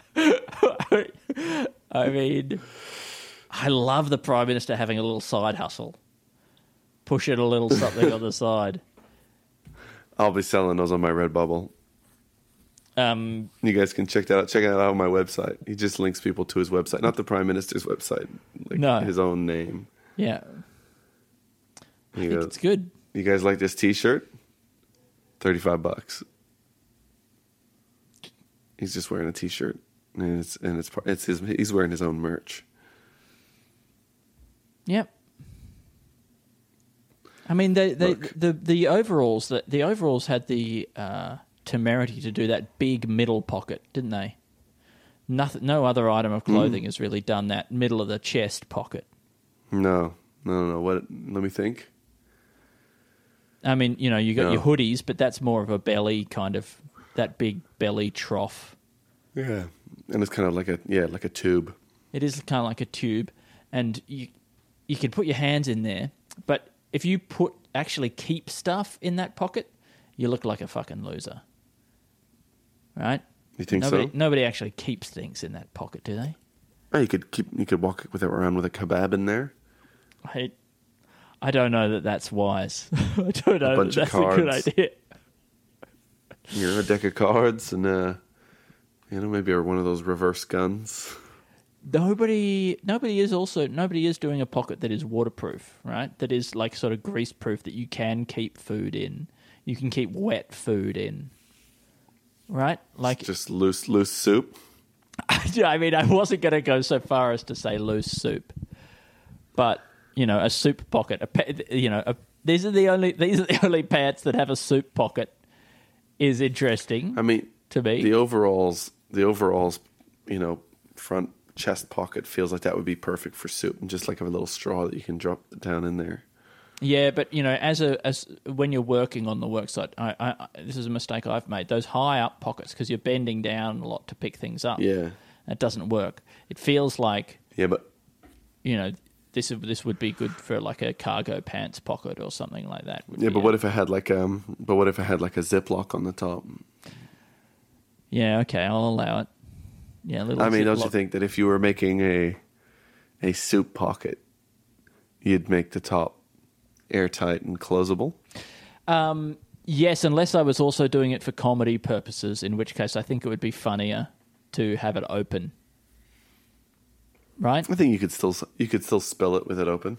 I mean, I love the prime minister having a little side hustle, pushing a little something on the side. I'll be selling those on my Redbubble. Um, You guys can check that out. Check it out on my website. He just links people to his website, not the prime minister's website, like No. his own name. yeah, He I think goes, it's good. "You guys like this T-shirt? Thirty-five bucks." He's just wearing a T-shirt, and it's and it's par- it's his. He's wearing his own merch. Yep. I mean, the the Look. the, the overalls that the overalls had the uh, temerity to do that big middle pocket, didn't they? Nothing, no other item of clothing has really done that middle of the chest pocket. No, no, no. no. What? Let me think. I mean, you know, you got No. your hoodies, but that's more of a belly kind of that big belly trough. Yeah, and it's kind of like a yeah, like a tube. It is kind of like a tube, and you you can put your hands in there. But if you put actually keep stuff in that pocket, you look like a fucking loser, right? You think nobody, so? Nobody actually keeps things in that pocket, do they? Oh, you could keep. You could walk with it around with a kebab in there. I, I don't know that that's wise. I don't know bunch that of that's a good cards. idea. You know, a deck of cards and uh, you know, maybe one of those reverse guns. Nobody, nobody is also nobody is doing a pocket that is waterproof, right? That is like sort of grease proof that you can keep food in. You can keep wet food in, right? Like, Just loose, loose soup. I mean, I wasn't going to go so far as to say loose soup, but you know, a soup pocket. A pa- you know, a, these are the only these are the only pants that have a soup pocket. Is interesting. I mean, to me, the overalls, the overalls, you know, front chest pocket feels like that would be perfect for soup, and just like a little straw that you can drop down in there. yeah, but you know, as a as when you're working on the work site, I, I, I, this is a mistake I've made. Those high up pockets, because you're bending down a lot to pick things up. Yeah, That doesn't work. It feels like, yeah, but you know, this this would be good for like a cargo pants pocket or something like that. Yeah, but what if it had like um? But what if it had like a Ziploc on the top? Yeah, okay, I'll allow it. Yeah, a little. I mean, don't Ziploc. you think that if you were making a a soup pocket, you'd make the top airtight and closable? Um, yes, unless I was also doing it for comedy purposes, in which case I think it would be funnier to have it open. Right? I think you could still you could still spill it with it open.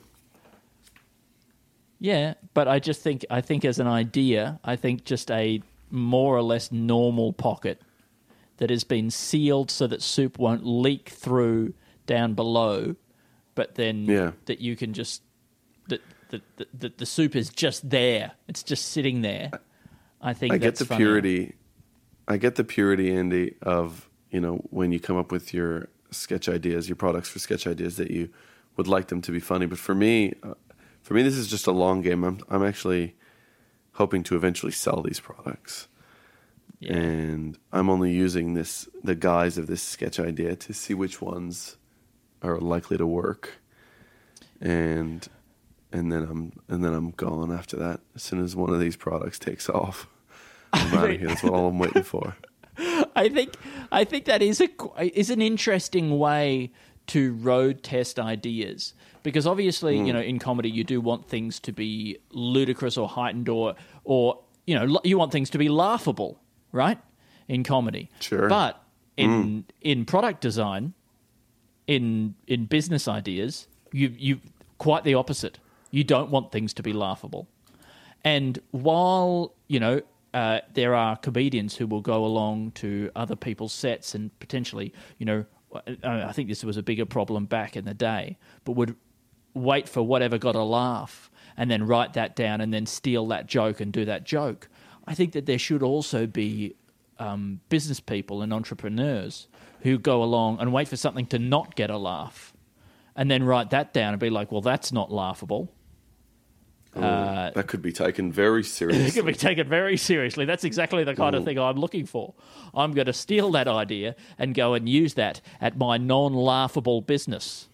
Yeah, but I just think I think as an idea, I think just a more or less normal pocket that has been sealed so that soup won't leak through down below, but then Yeah. that you can just that the, the, the, the soup is just there. It's just sitting there. I think I that's get the funnier. purity. I get the purity, Andy, of you know when you come up with your sketch ideas, your products for sketch ideas, that you would like them to be funny. But for me, uh, for me, this is just a long game. I'm I'm actually hoping to eventually sell these products, Yeah. and I'm only using this the guise of this sketch idea to see which ones are likely to work, and and then I'm and then I'm gone after that. As soon as one of these products takes off, I'm out of here. That's what all I'm waiting for. I think I think that is a is an interesting way to road test ideas, because obviously Hmm. you know in comedy you do want things to be ludicrous or heightened or or you know you want things to be laughable, right? In comedy, Sure. But in in product design, in in business ideas, you you quite the opposite. You don't want things to be laughable. And while, you know, uh, there are comedians who will go along to other people's sets and potentially, you know, I think this was a bigger problem back in the day, but would wait for whatever got a laugh and then write that down and then steal that joke and do that joke. I think that there should also be um, business people and entrepreneurs who go along and wait for something to not get a laugh and then write that down and be like, well, that's not laughable. Uh, that could be taken very It seriously. can be taken very seriously. That's exactly the kind of thing I'm looking for. I'm going to steal that idea and go and use that at my non-laughable business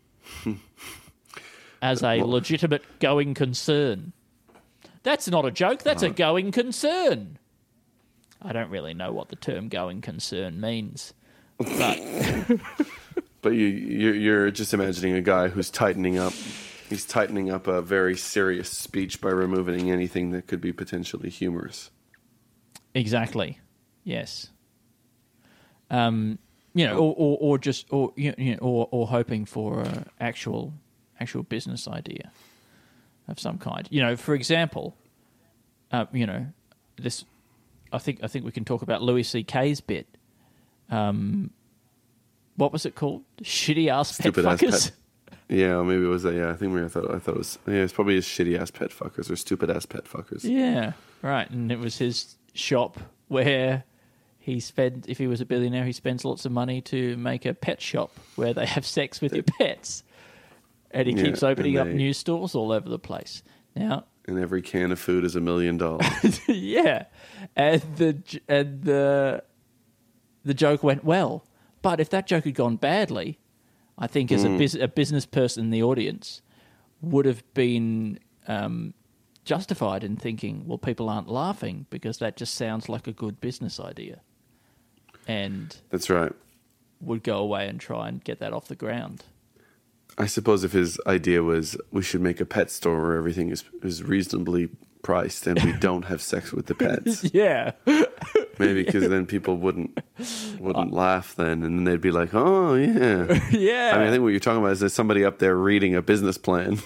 as a legitimate going concern. That's not a joke. That's a going concern. I don't really know what the term going concern means. But But you, you're, you're just imagining a guy who's tightening up. He's tightening up a very serious speech by removing anything that could be potentially humorous. exactly. Yes. Um, you know, or, or, or just, or you know, or, or hoping for an actual, actual business idea of some kind. You know, for example, uh, you know, this. I think I think we can talk about Louis C K's bit. Um, what was it called? Shitty ass pet Stupid ass fuckers. pet. Yeah, or maybe it was that. Yeah, I think we I thought I thought it was. Yeah, it's probably his shitty ass pet fuckers or stupid ass pet fuckers. Yeah, right. And it was his shop where he spent, if he was a billionaire, he spends lots of money to make a pet shop where they have sex with your pets. And he Yeah, keeps opening and up they- new stores all over the place. Now, And every can of food is a million dollars. yeah, and the j- and the the joke went well. But if that joke had gone badly, I think as a, bus- a business person in the audience would have been um, justified in thinking, well, people aren't laughing because that just sounds like a good business idea, and That's right. would go away and try and get that off the ground. I suppose if his idea was we should make a pet store where everything is, is reasonably priced and we don't have sex with the pets, Yeah. maybe because then people wouldn't wouldn't laugh then, and then they'd be like, "Oh yeah, Yeah. I mean, I think what you're talking about is there's somebody up there reading a business plan.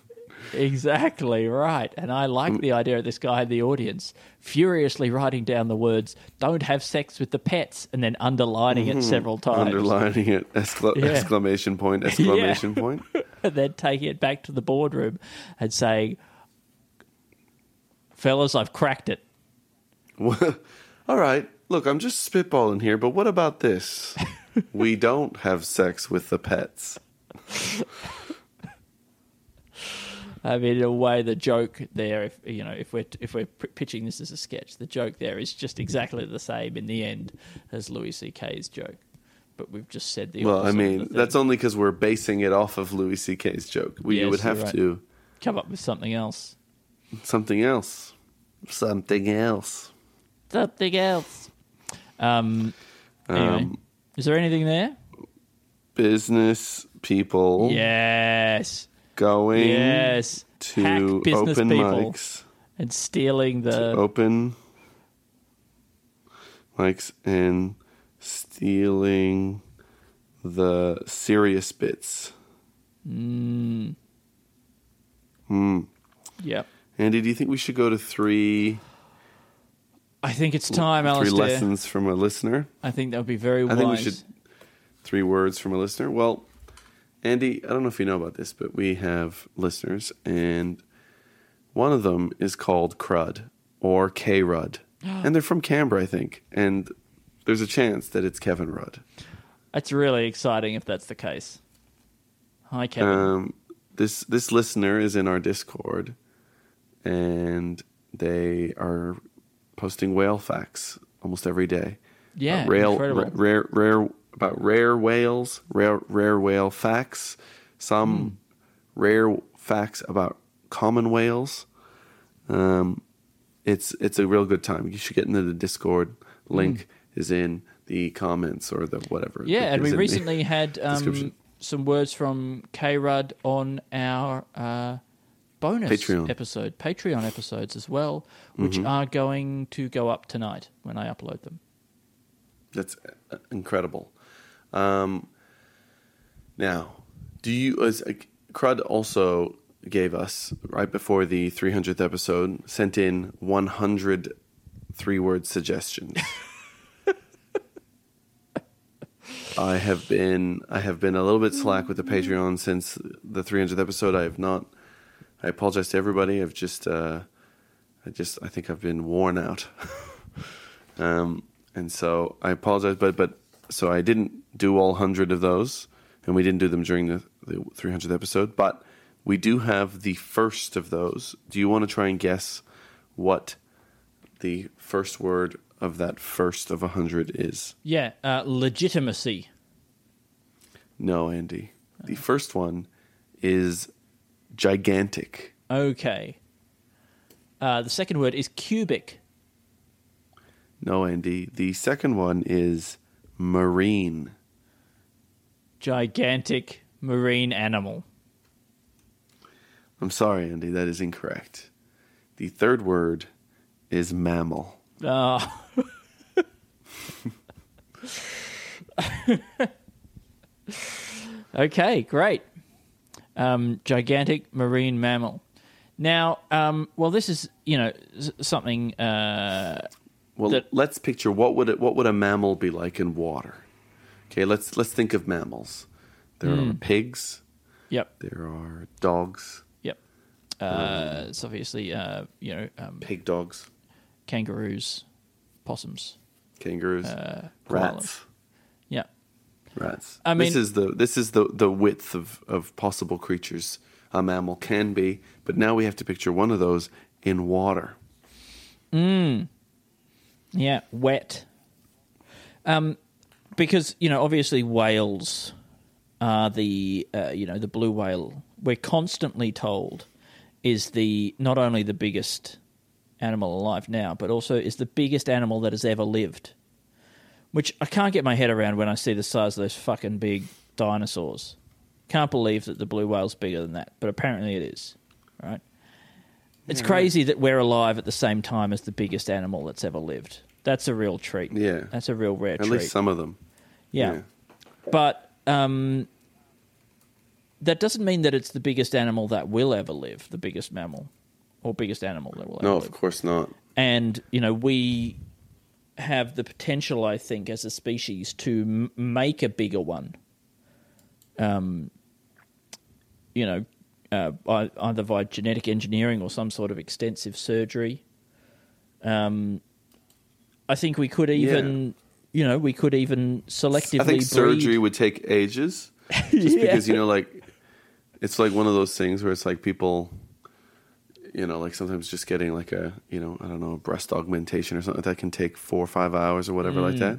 Exactly right. And I like the idea of this guy in the audience furiously writing down the words, don't have sex with the pets, and then underlining it several times. Underlining it, excla- Yeah. exclamation point, exclamation point. And then taking it back to the boardroom and saying, fellas, I've cracked it. All right, look, I'm just spitballing here, but what about this? We don't have sex with the pets. I mean, in a way, the joke there, if you know, if we're if we're p- pitching this as a sketch, the joke there is just exactly the same in the end as Louis C K's joke. but we've just said the Well, opposite. I mean, of the thing. that's only because we're basing it off of Louis C K's joke. We Yes, would have you're right. to Come up with something else. something else, something else. Something else. Um. Anyway, Um, is there anything there? Business people Yes. going Yes. to Hack business open people mics, and stealing the. to open mics and stealing the serious bits. Mm, Hmm. yep. Andy, do you think we should go to three I think it's time, three Alistair. lessons from a listener? I think that would be very wise. I think we should three words from a listener. Well, Andy, I don't know if you know about this, but we have listeners, and one of them is called Crud or K Rudd, and they're from Canberra, I think, and there's a chance that it's Kevin Rudd. That's really exciting if that's the case. Hi, Kevin. Um, this this listener is in our Discord, and they are posting whale facts almost every day. Yeah, Uh, rail, incredible. ra- rare, rare about rare whales, rare, rare whale facts. Some Hmm. rare facts about common whales. Um, it's it's a real good time. You should get into the Discord. Link is in the comments or the whatever. Hmm. Yeah, and is we in the recently had um, description. some words from K Rudd on our uh, bonus Patreon. episode, Patreon episodes as well, which Mm-hmm. are going to go up tonight when I upload them. That's uh, incredible. Um, now, do you? As uh, Crud also gave us right before the three hundredth episode, sent in one hundred three-word suggestions. I have been I have been a little bit slack with the Patreon since the three hundredth episode. I have not. I apologize to everybody. I've just uh, I just I think I've been worn out. um, and so I apologize, but but so I didn't do all one hundred of those, and we didn't do them during the, the three hundredth episode, but we do have the first of those. Do you want to try and guess what the first word of that first of one hundred is? Yeah, uh, legitimacy. No, Andy. The first one is gigantic. Okay. Uh, the second word is cubic. No, Andy. The second one is marine. Gigantic marine animal. I'm sorry, Andy. That is incorrect. The third word is mammal. Oh. Okay, great. Um, gigantic marine mammal. Now, um, well, this is, you know, s- something... Uh, Well, that- let's picture what would it, what would a mammal be like in water? Okay, let's let's think of mammals. There Hmm. are pigs. yep, There are dogs, yep. Uh, it's obviously, uh, you know, um, pig dogs, kangaroos, possums. kangaroos, Uh, rats, Yeah. rats. I this mean- is the this is the the width of of possible creatures a mammal can be. But now we have to picture one of those in water. Yeah, wet. Um, because, you know, obviously whales are the, uh, you know, the blue whale, we're constantly told, is the not only the biggest animal alive now, but also is the biggest animal that has ever lived. Which I can't get my head around when I see the size of those fucking big dinosaurs. Can't believe that the blue whale's bigger than that, but apparently it is, right? It's crazy that we're alive at the same time as the biggest animal that's ever lived. That's a real treat. Yeah. That's a real rare At treat. least some of them. yeah. yeah. But um, that doesn't mean that it's the biggest animal that will ever live, the biggest mammal or biggest animal that will No, ever of live. course not. And, you know, we have the potential, I think, as a species to m- make a bigger one. Um, you know, uh, by, either by genetic engineering or some sort of extensive surgery. Um, I think we could even, you know, we could even selectively I think breed. surgery would take ages, just Yeah. because you know, like it's like one of those things where it's like people, you know, like sometimes just getting like a, you know, I don't know, breast augmentation or something that can take four or five hours or whatever like that.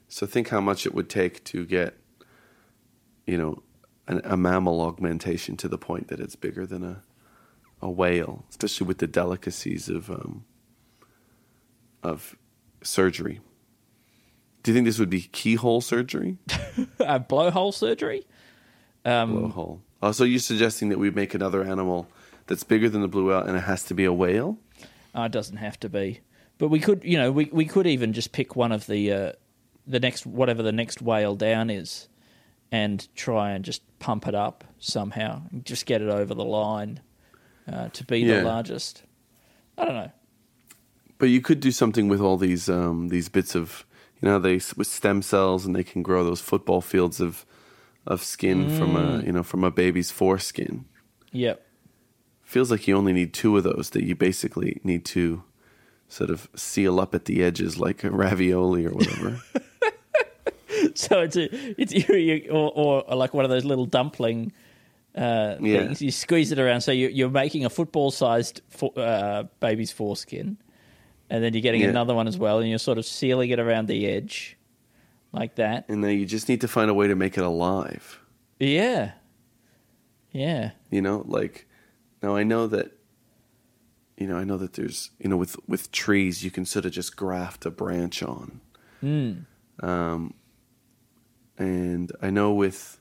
So think how much it would take to get, you know, an, a mammal augmentation to the point that it's bigger than a a whale, especially with the delicacies of um, of surgery. Do you think this would be keyhole surgery? uh, blowhole surgery? Um, blowhole. Oh, so you're suggesting that we make another animal that's bigger than the blue whale, and it has to be a whale? Uh, it doesn't have to be, but we could, you know, we we could even just pick one of the uh, the next whatever the next whale down is, and try and just pump it up somehow, and just get it over the line uh, to be Yeah. the largest. I don't know. But you could do something with all these um, these bits of, you know, they with stem cells, and they can grow those football fields of of skin Mm. from a you know from a baby's foreskin. Yep. Feels like you only need two of those that you basically need to sort of seal up at the edges like a ravioli or whatever. So it's a, it's you, you, or, or like one of those little dumpling uh, Yeah. things. You squeeze it around, so you, you're making a football-sized fo- uh, baby's foreskin, and then you're getting Yeah. another one as well, and you're sort of sealing it around the edge, like that. And then you just need to find a way to make it alive. Yeah, yeah, You know, like now I know that you know, I know that there's you know, with with trees you can sort of just graft a branch on. mm. Um and I know with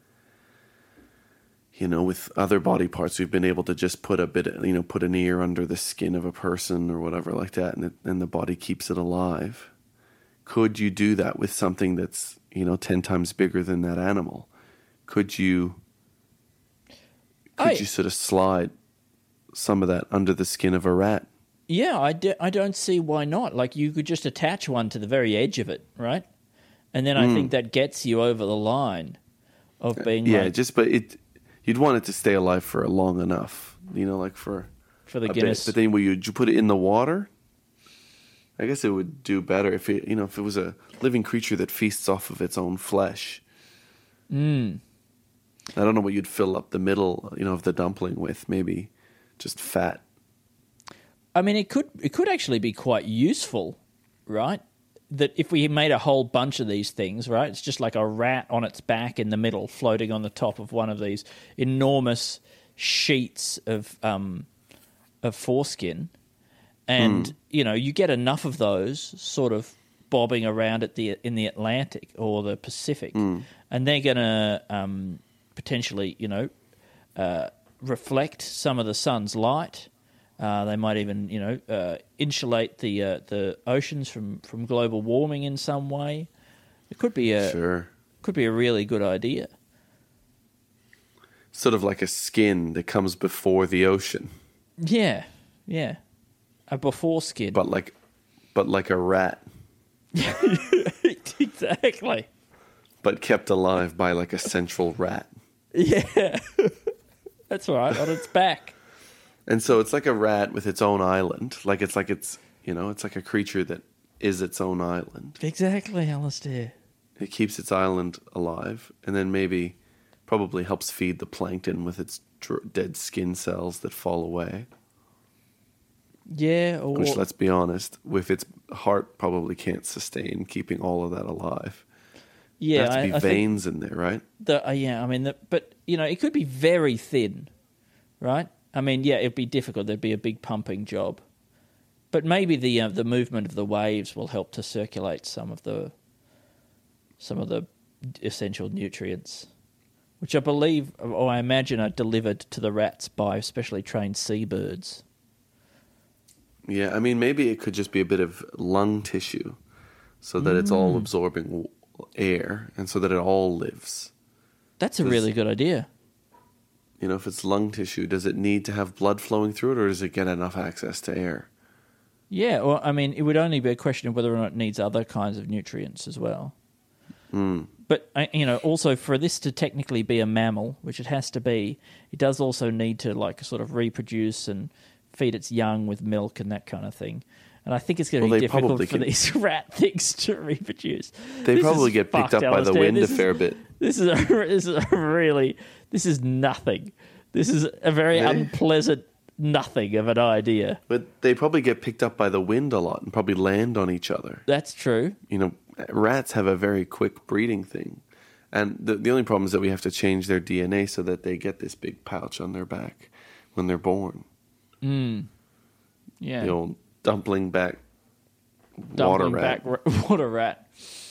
you know, with other body parts we've been able to just put a bit of, you know, put an ear under the skin of a person or whatever like that, and it, and the body keeps it alive. Could you do that with something that's, you know, ten times bigger than that animal? Could you could I- you sort of slide some of that under the skin of a rat? Yeah, I, do, I don't see why not. Like, you could just attach one to the very edge of it, right? And then I Mm. think that gets you over the line of being Yeah, like, just but it you'd want it to stay alive for long enough, you know, like for for the a Guinness. bit. But then would you, would you put it in the water? I guess it would do better if it, you know, if it was a living creature that feasts off of its own flesh. Mm. I don't know what you'd fill up the middle, you know, of the dumpling with. Maybe just fat. I mean, it could it could actually be quite useful, right? That if we made a whole bunch of these things, right? It's just like a rat on its back in the middle, floating on the top of one of these enormous sheets of um, of foreskin, and Hmm. you know, you get enough of those sort of bobbing around at the in the Atlantic or the Pacific, Hmm. and they're going to um, potentially, you know, uh, reflect some of the sun's light. Uh, they might even, you know, uh, insulate the uh, the oceans from, from global warming in some way. It could be a Sure. could be a really good idea. Sort of like a skin that comes before the ocean, Yeah, yeah, a before skin. but like, but like a rat, Exactly. but kept alive by like a central rat. Yeah, that's right. On its back. And so it's like a rat with its own island. Like it's like it's, you know, it's like a creature that is its own island. Exactly, Alistair. It keeps its island alive, and then maybe probably helps feed the plankton with its dr- dead skin cells that fall away. Yeah, or Which, let's be honest, with its heart probably can't sustain keeping all of that alive. yeah, there have to be I, I think veins in there, right? the uh, yeah. I mean, the, but you know, it could be very thin, right? I mean, yeah, it'd be difficult. There'd be a big pumping job, but maybe the uh, the movement of the waves will help to circulate some of the some of the essential nutrients, which I believe, or I imagine, are delivered to the rats by specially trained seabirds. Yeah, I mean, maybe it could just be a bit of lung tissue so that it's all absorbing w- air and so that it all lives. That's a Does- really good idea. You know, if it's lung tissue, does it need to have blood flowing through it, or does it get enough access to air? Yeah, well, I mean, it would only be a question of whether or not it needs other kinds of nutrients as well. Mm. But, uh, you know, also for this to technically be a mammal, which it has to be, it does also need to, like, sort of reproduce and feed its young with milk and that kind of thing. And I think it's going to Well, be they difficult probably for can- these rat things to reproduce. They This probably is get picked fucked, up by the Alistair. wind This a is- fair bit. This is a, this is a really, this is nothing. This is a very Really? unpleasant nothing of an idea. But they probably get picked up by the wind a lot and probably land on each other. That's true. You know, rats have a very quick breeding thing. And the, the only problem is that we have to change their D N A so that they get this big pouch on their back when they're born. Mm. Yeah. The old dumpling back Dumpling water rat. back water rat.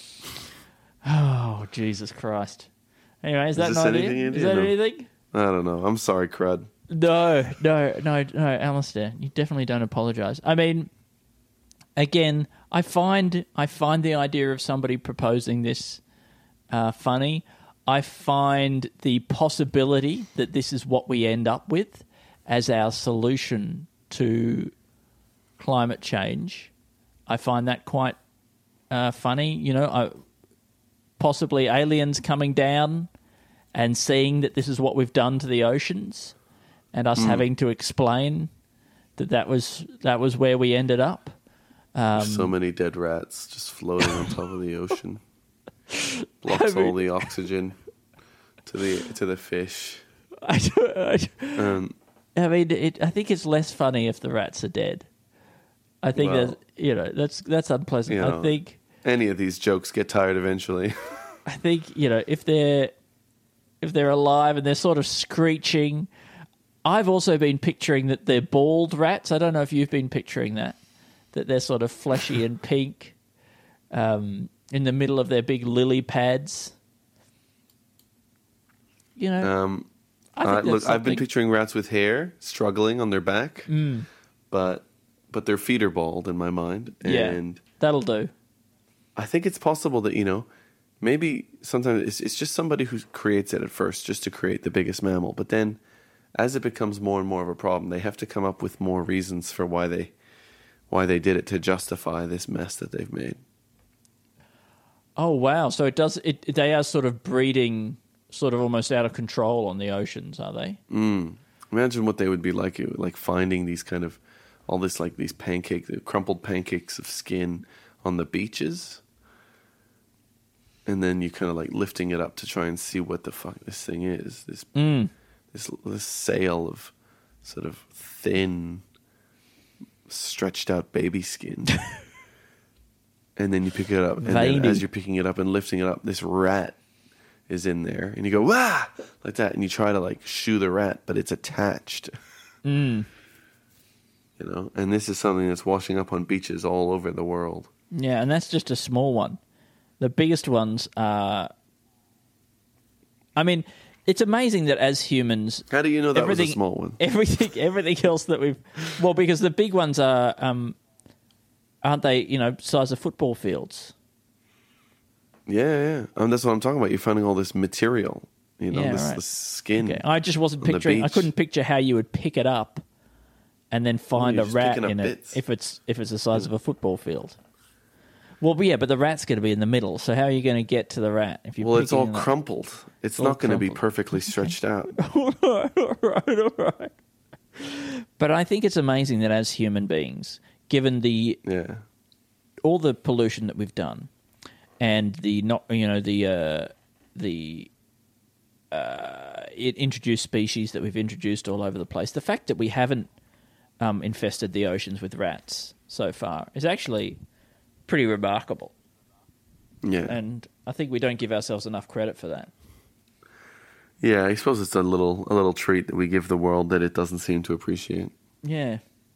Oh, Jesus Christ. Anyway, is, Is that this an idea? anything, Andy, Is or that no? anything? I don't know. I'm sorry, crud. No, no, no, no, Alistair, you definitely don't apologise. I mean, again, I find I find the idea of somebody proposing this uh, funny. I find the possibility that this is what we end up with as our solution to climate change. I find that quite uh, funny. You know, I, possibly aliens coming down and seeing that this is what we've done to the oceans, and us mm. having to explain that that was that was where we ended up. Um, There's so many dead rats just floating on top of the ocean. Blocks I mean, all the oxygen to the to the fish. I, do, I, do, Um, I mean, it, I think it's less funny if the rats are dead. I think Well, that you know that's that's unpleasant. you know, I think any of these jokes get tired eventually. I think you know if they're if they're alive and they're sort of screeching. I've also been picturing that they're bald rats. I don't know if you've been picturing that, that they're sort of fleshy and pink um, in the middle of their big lily pads. You know, Um, I think uh, that's look, I've been something. picturing rats with hair struggling on their back, Mm. but but their feet are bald in my mind, Yeah, and that'll do. I think it's possible that, you know, maybe sometimes it's, it's just somebody who creates it at first just to create the biggest mammal, but then as it becomes more and more of a problem, they have to come up with more reasons for why they why they did it to justify this mess that they've made. Oh wow! So it does. It they are sort of breeding, sort of almost out of control on the oceans, are they? Mm. Imagine what they would be like, like finding these kind of all this like these pancakes, crumpled pancakes of skin on the beaches, and then you kind of like lifting it up to try and see what the fuck this thing is. This Mm. this this sail of sort of thin, stretched out baby skin. And then you pick it up, and then as you're picking it up and lifting it up, this rat is in there, and you go wah like that, and you try to like shoo the rat, but it's attached. Mm. You know, and this is something that's washing up on beaches all over the world. Yeah, and that's just a small one. The biggest ones are. I mean, it's amazing that as humans, How do you know that was a everything- small one? everything, everything else that we've, well, because the big ones are, um, aren't they? You know, size of football fields. Yeah, yeah. Um, that's what I'm talking about. You're finding all this material, you know, Yeah, this, right. this skin. Okay. I just wasn't on the picturing. I beach. couldn't picture how you would pick it up and then find you're a just rat picking up in it bits. if it's if it's the size of a football field. Well, but yeah, but the rat's going to be in the middle. So how are you going to get to the rat if you? Well, it's all crumpled. It's all not going to be crumpled. perfectly stretched out. all right, all right, all right. But I think it's amazing that as human beings, given the Yeah. all the pollution that we've done, and the not you know the uh, the uh, it introduced species that we've introduced all over the place. The fact that we haven't um, infested the oceans with rats so far is actually pretty remarkable, Yeah. and I think we don't give ourselves enough credit for that. Yeah, I suppose it's a little a little treat that we give the world that it doesn't seem to appreciate. Yeah.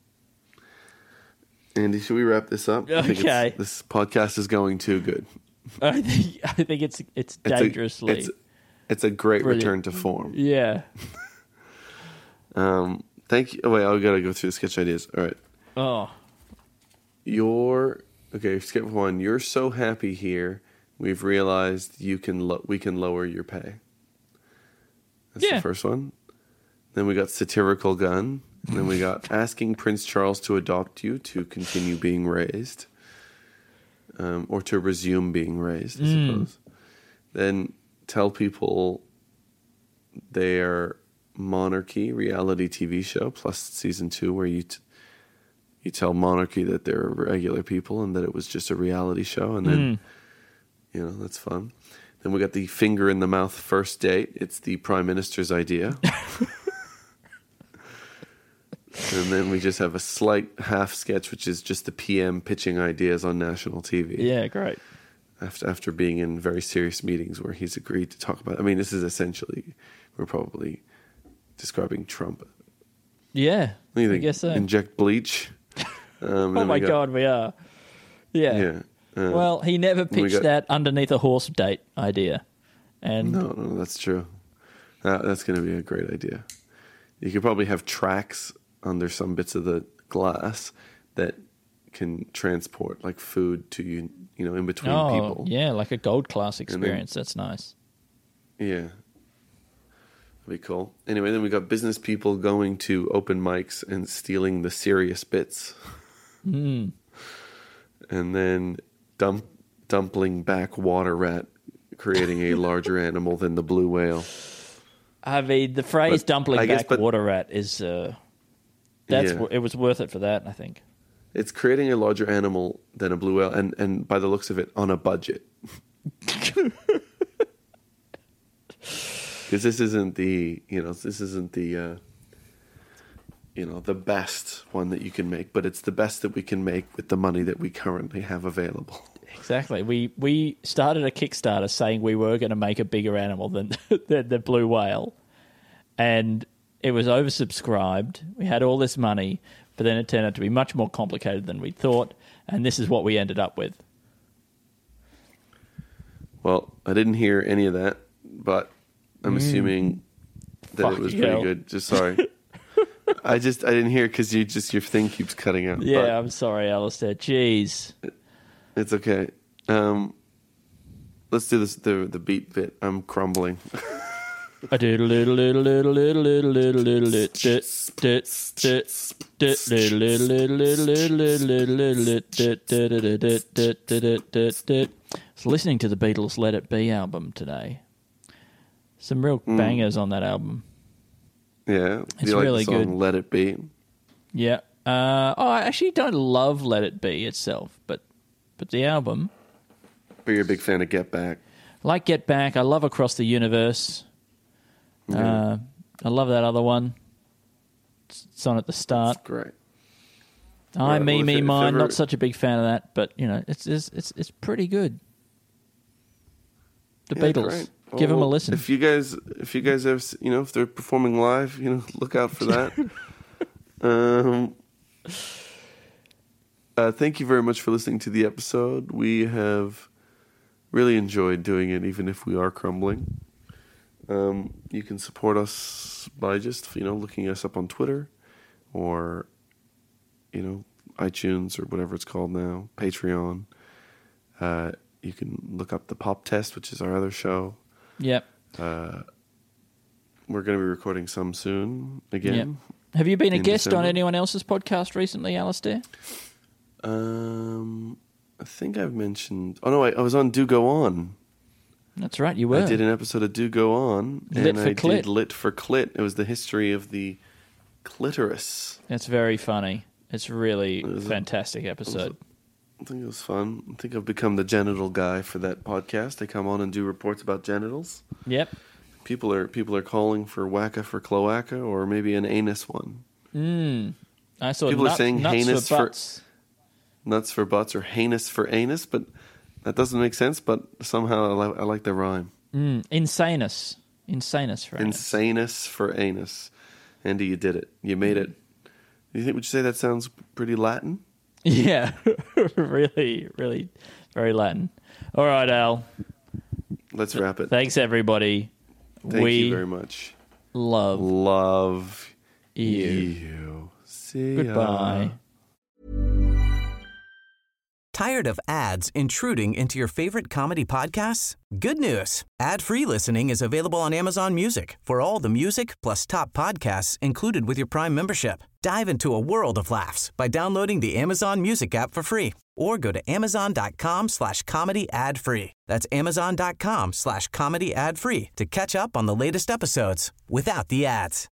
Andy, should we wrap this up? I think it's- Okay. this podcast is going too good. I think I think it's it's It's a- dangerously it's, it's a great Brilliant. return to form. yeah. Um, thank you. Oh, wait, I got to go through the sketch ideas. All right. Oh, You're okay. Skip one. You're so happy here. We've realized you can lo- we can lower your pay. That's Yeah. the first one. Then we got satirical gun. And then we got asking Prince Charles to adopt you to continue being raised, um, or to resume being raised, I suppose. Then tell people their Monarchy reality T V show plus season two, where you t- you tell Monarchy that they're regular people and that it was just a reality show, and then you know that's fun. Then we got the finger in the mouth first date. It's the Prime Minister's idea. And then we just have a slight half sketch, which is just the P M pitching ideas on national T V. Yeah, great. After after being in very serious meetings where he's agreed to talk about. I mean, this is essentially we're probably describing Trump. Yeah, What do you I think? guess so. Inject bleach. Um, Oh then my we got- God, we are. Yeah. Yeah. Uh, Well, he never we pitched got- that underneath a horse date idea. And No, no, that's true. That, that's going to be a great idea. You could probably have tracks under some bits of the glass that can transport like food to you, you know, in between oh, people. yeah, like a gold class then- experience. That's nice. Yeah. That'd be cool. Anyway, then we got business people going to open mics and stealing the serious bits. Mm. And then dump, dumpling back water rat, creating a larger animal than the blue whale. I mean, the phrase But dumpling I guess- back but- water rat is, uh, that's Yeah. it was worth it for that, I think. It's creating a larger animal than a blue whale, and, and by the looks of it, on a budget. Because this isn't the, you know, this isn't the, uh, you know, the best one that you can make, but it's the best that we can make with the money that we currently have available. Exactly. We we started a Kickstarter saying we were going to make a bigger animal than the, the blue whale, and it was oversubscribed. We had all this money, but then it turned out to be much more complicated than we thought, and this is what we ended up with. Well, I didn't hear any of that, but I'm assuming that Fuck it was you. pretty good. Just sorry. I just I didn't hear because you just your thing keeps cutting out. Yeah, but I'm sorry, Alistair. Jeez. it's okay. Um, let's do this the the beat bit. I'm crumbling. A doodle doodle doodle doodle doodle doodle doodle doodle dit dit dit dit doodle doodle doodle doodle doodle doodle dit dit dit dit dit dit dit dit. I was listening to the Beatles' Let It Be album today. Some real bangers on that album. Yeah, do It's you like really the song good. Let It Be? Yeah. Uh, oh, I actually don't love Let It Be itself, but but the album. But you're a big fan of Get Back. I like Get Back. I love Across the Universe. Uh, I love that other one. It's it's on at the start. Great. I, Right, me, well, if me, it- if mine. ever- Not such a big fan of that, but you know, it's it's it's, it's pretty good. The Yeah, Beatles. great. Give them a Well, listen. If you guys, if you guys have, you know, if they're performing live, you know, look out for that. um, uh, thank you very much for listening to the episode. We have really enjoyed doing it, even if we are crumbling. Um, you can support us by just, you know, looking us up on Twitter or, you know, iTunes or whatever it's called now, Patreon. Uh, you can look up the Pop Test, which is our other show. Yep. We're going to be recording some soon again. Yep. Have you been a in guest on December. anyone else's podcast recently, Alistair? Um, I think I've mentioned. Oh no, I, I was on Do Go On. That's right, you were. I did an episode of Do Go On, Lit and for I Clit. did Lit for Clit. It was the history of the clitoris. It's very funny. It's really was a- fantastic episode. I think it was fun. I think I've become the genital guy for that podcast. I come on and do reports about genitals. Yep. People are people are calling for wacka for cloaca, or maybe an anus one. I saw People are nuts, saying nuts heinous for for- butts. Nuts for butts or heinous for anus, but that doesn't make sense. But somehow I, li- I like the rhyme. Insanus. Insanus for anus. Insanus for anus. Andy, you did it. You made it. Do you think? Would you say that sounds pretty Latin? Yeah, really, really, very Latin. All right, Al. Let's wrap it. Thanks, everybody. Thank we you very much. love Love you. you. See ya. Goodbye. Tired of ads intruding into your favorite comedy podcasts? Good news. Ad-free listening is available on Amazon Music for all the music plus top podcasts included with your Prime membership. Dive into a world of laughs by downloading the Amazon Music app for free or go to amazon.com slash comedy ad free. That's amazon.com slash comedy ad free to catch up on the latest episodes without the ads.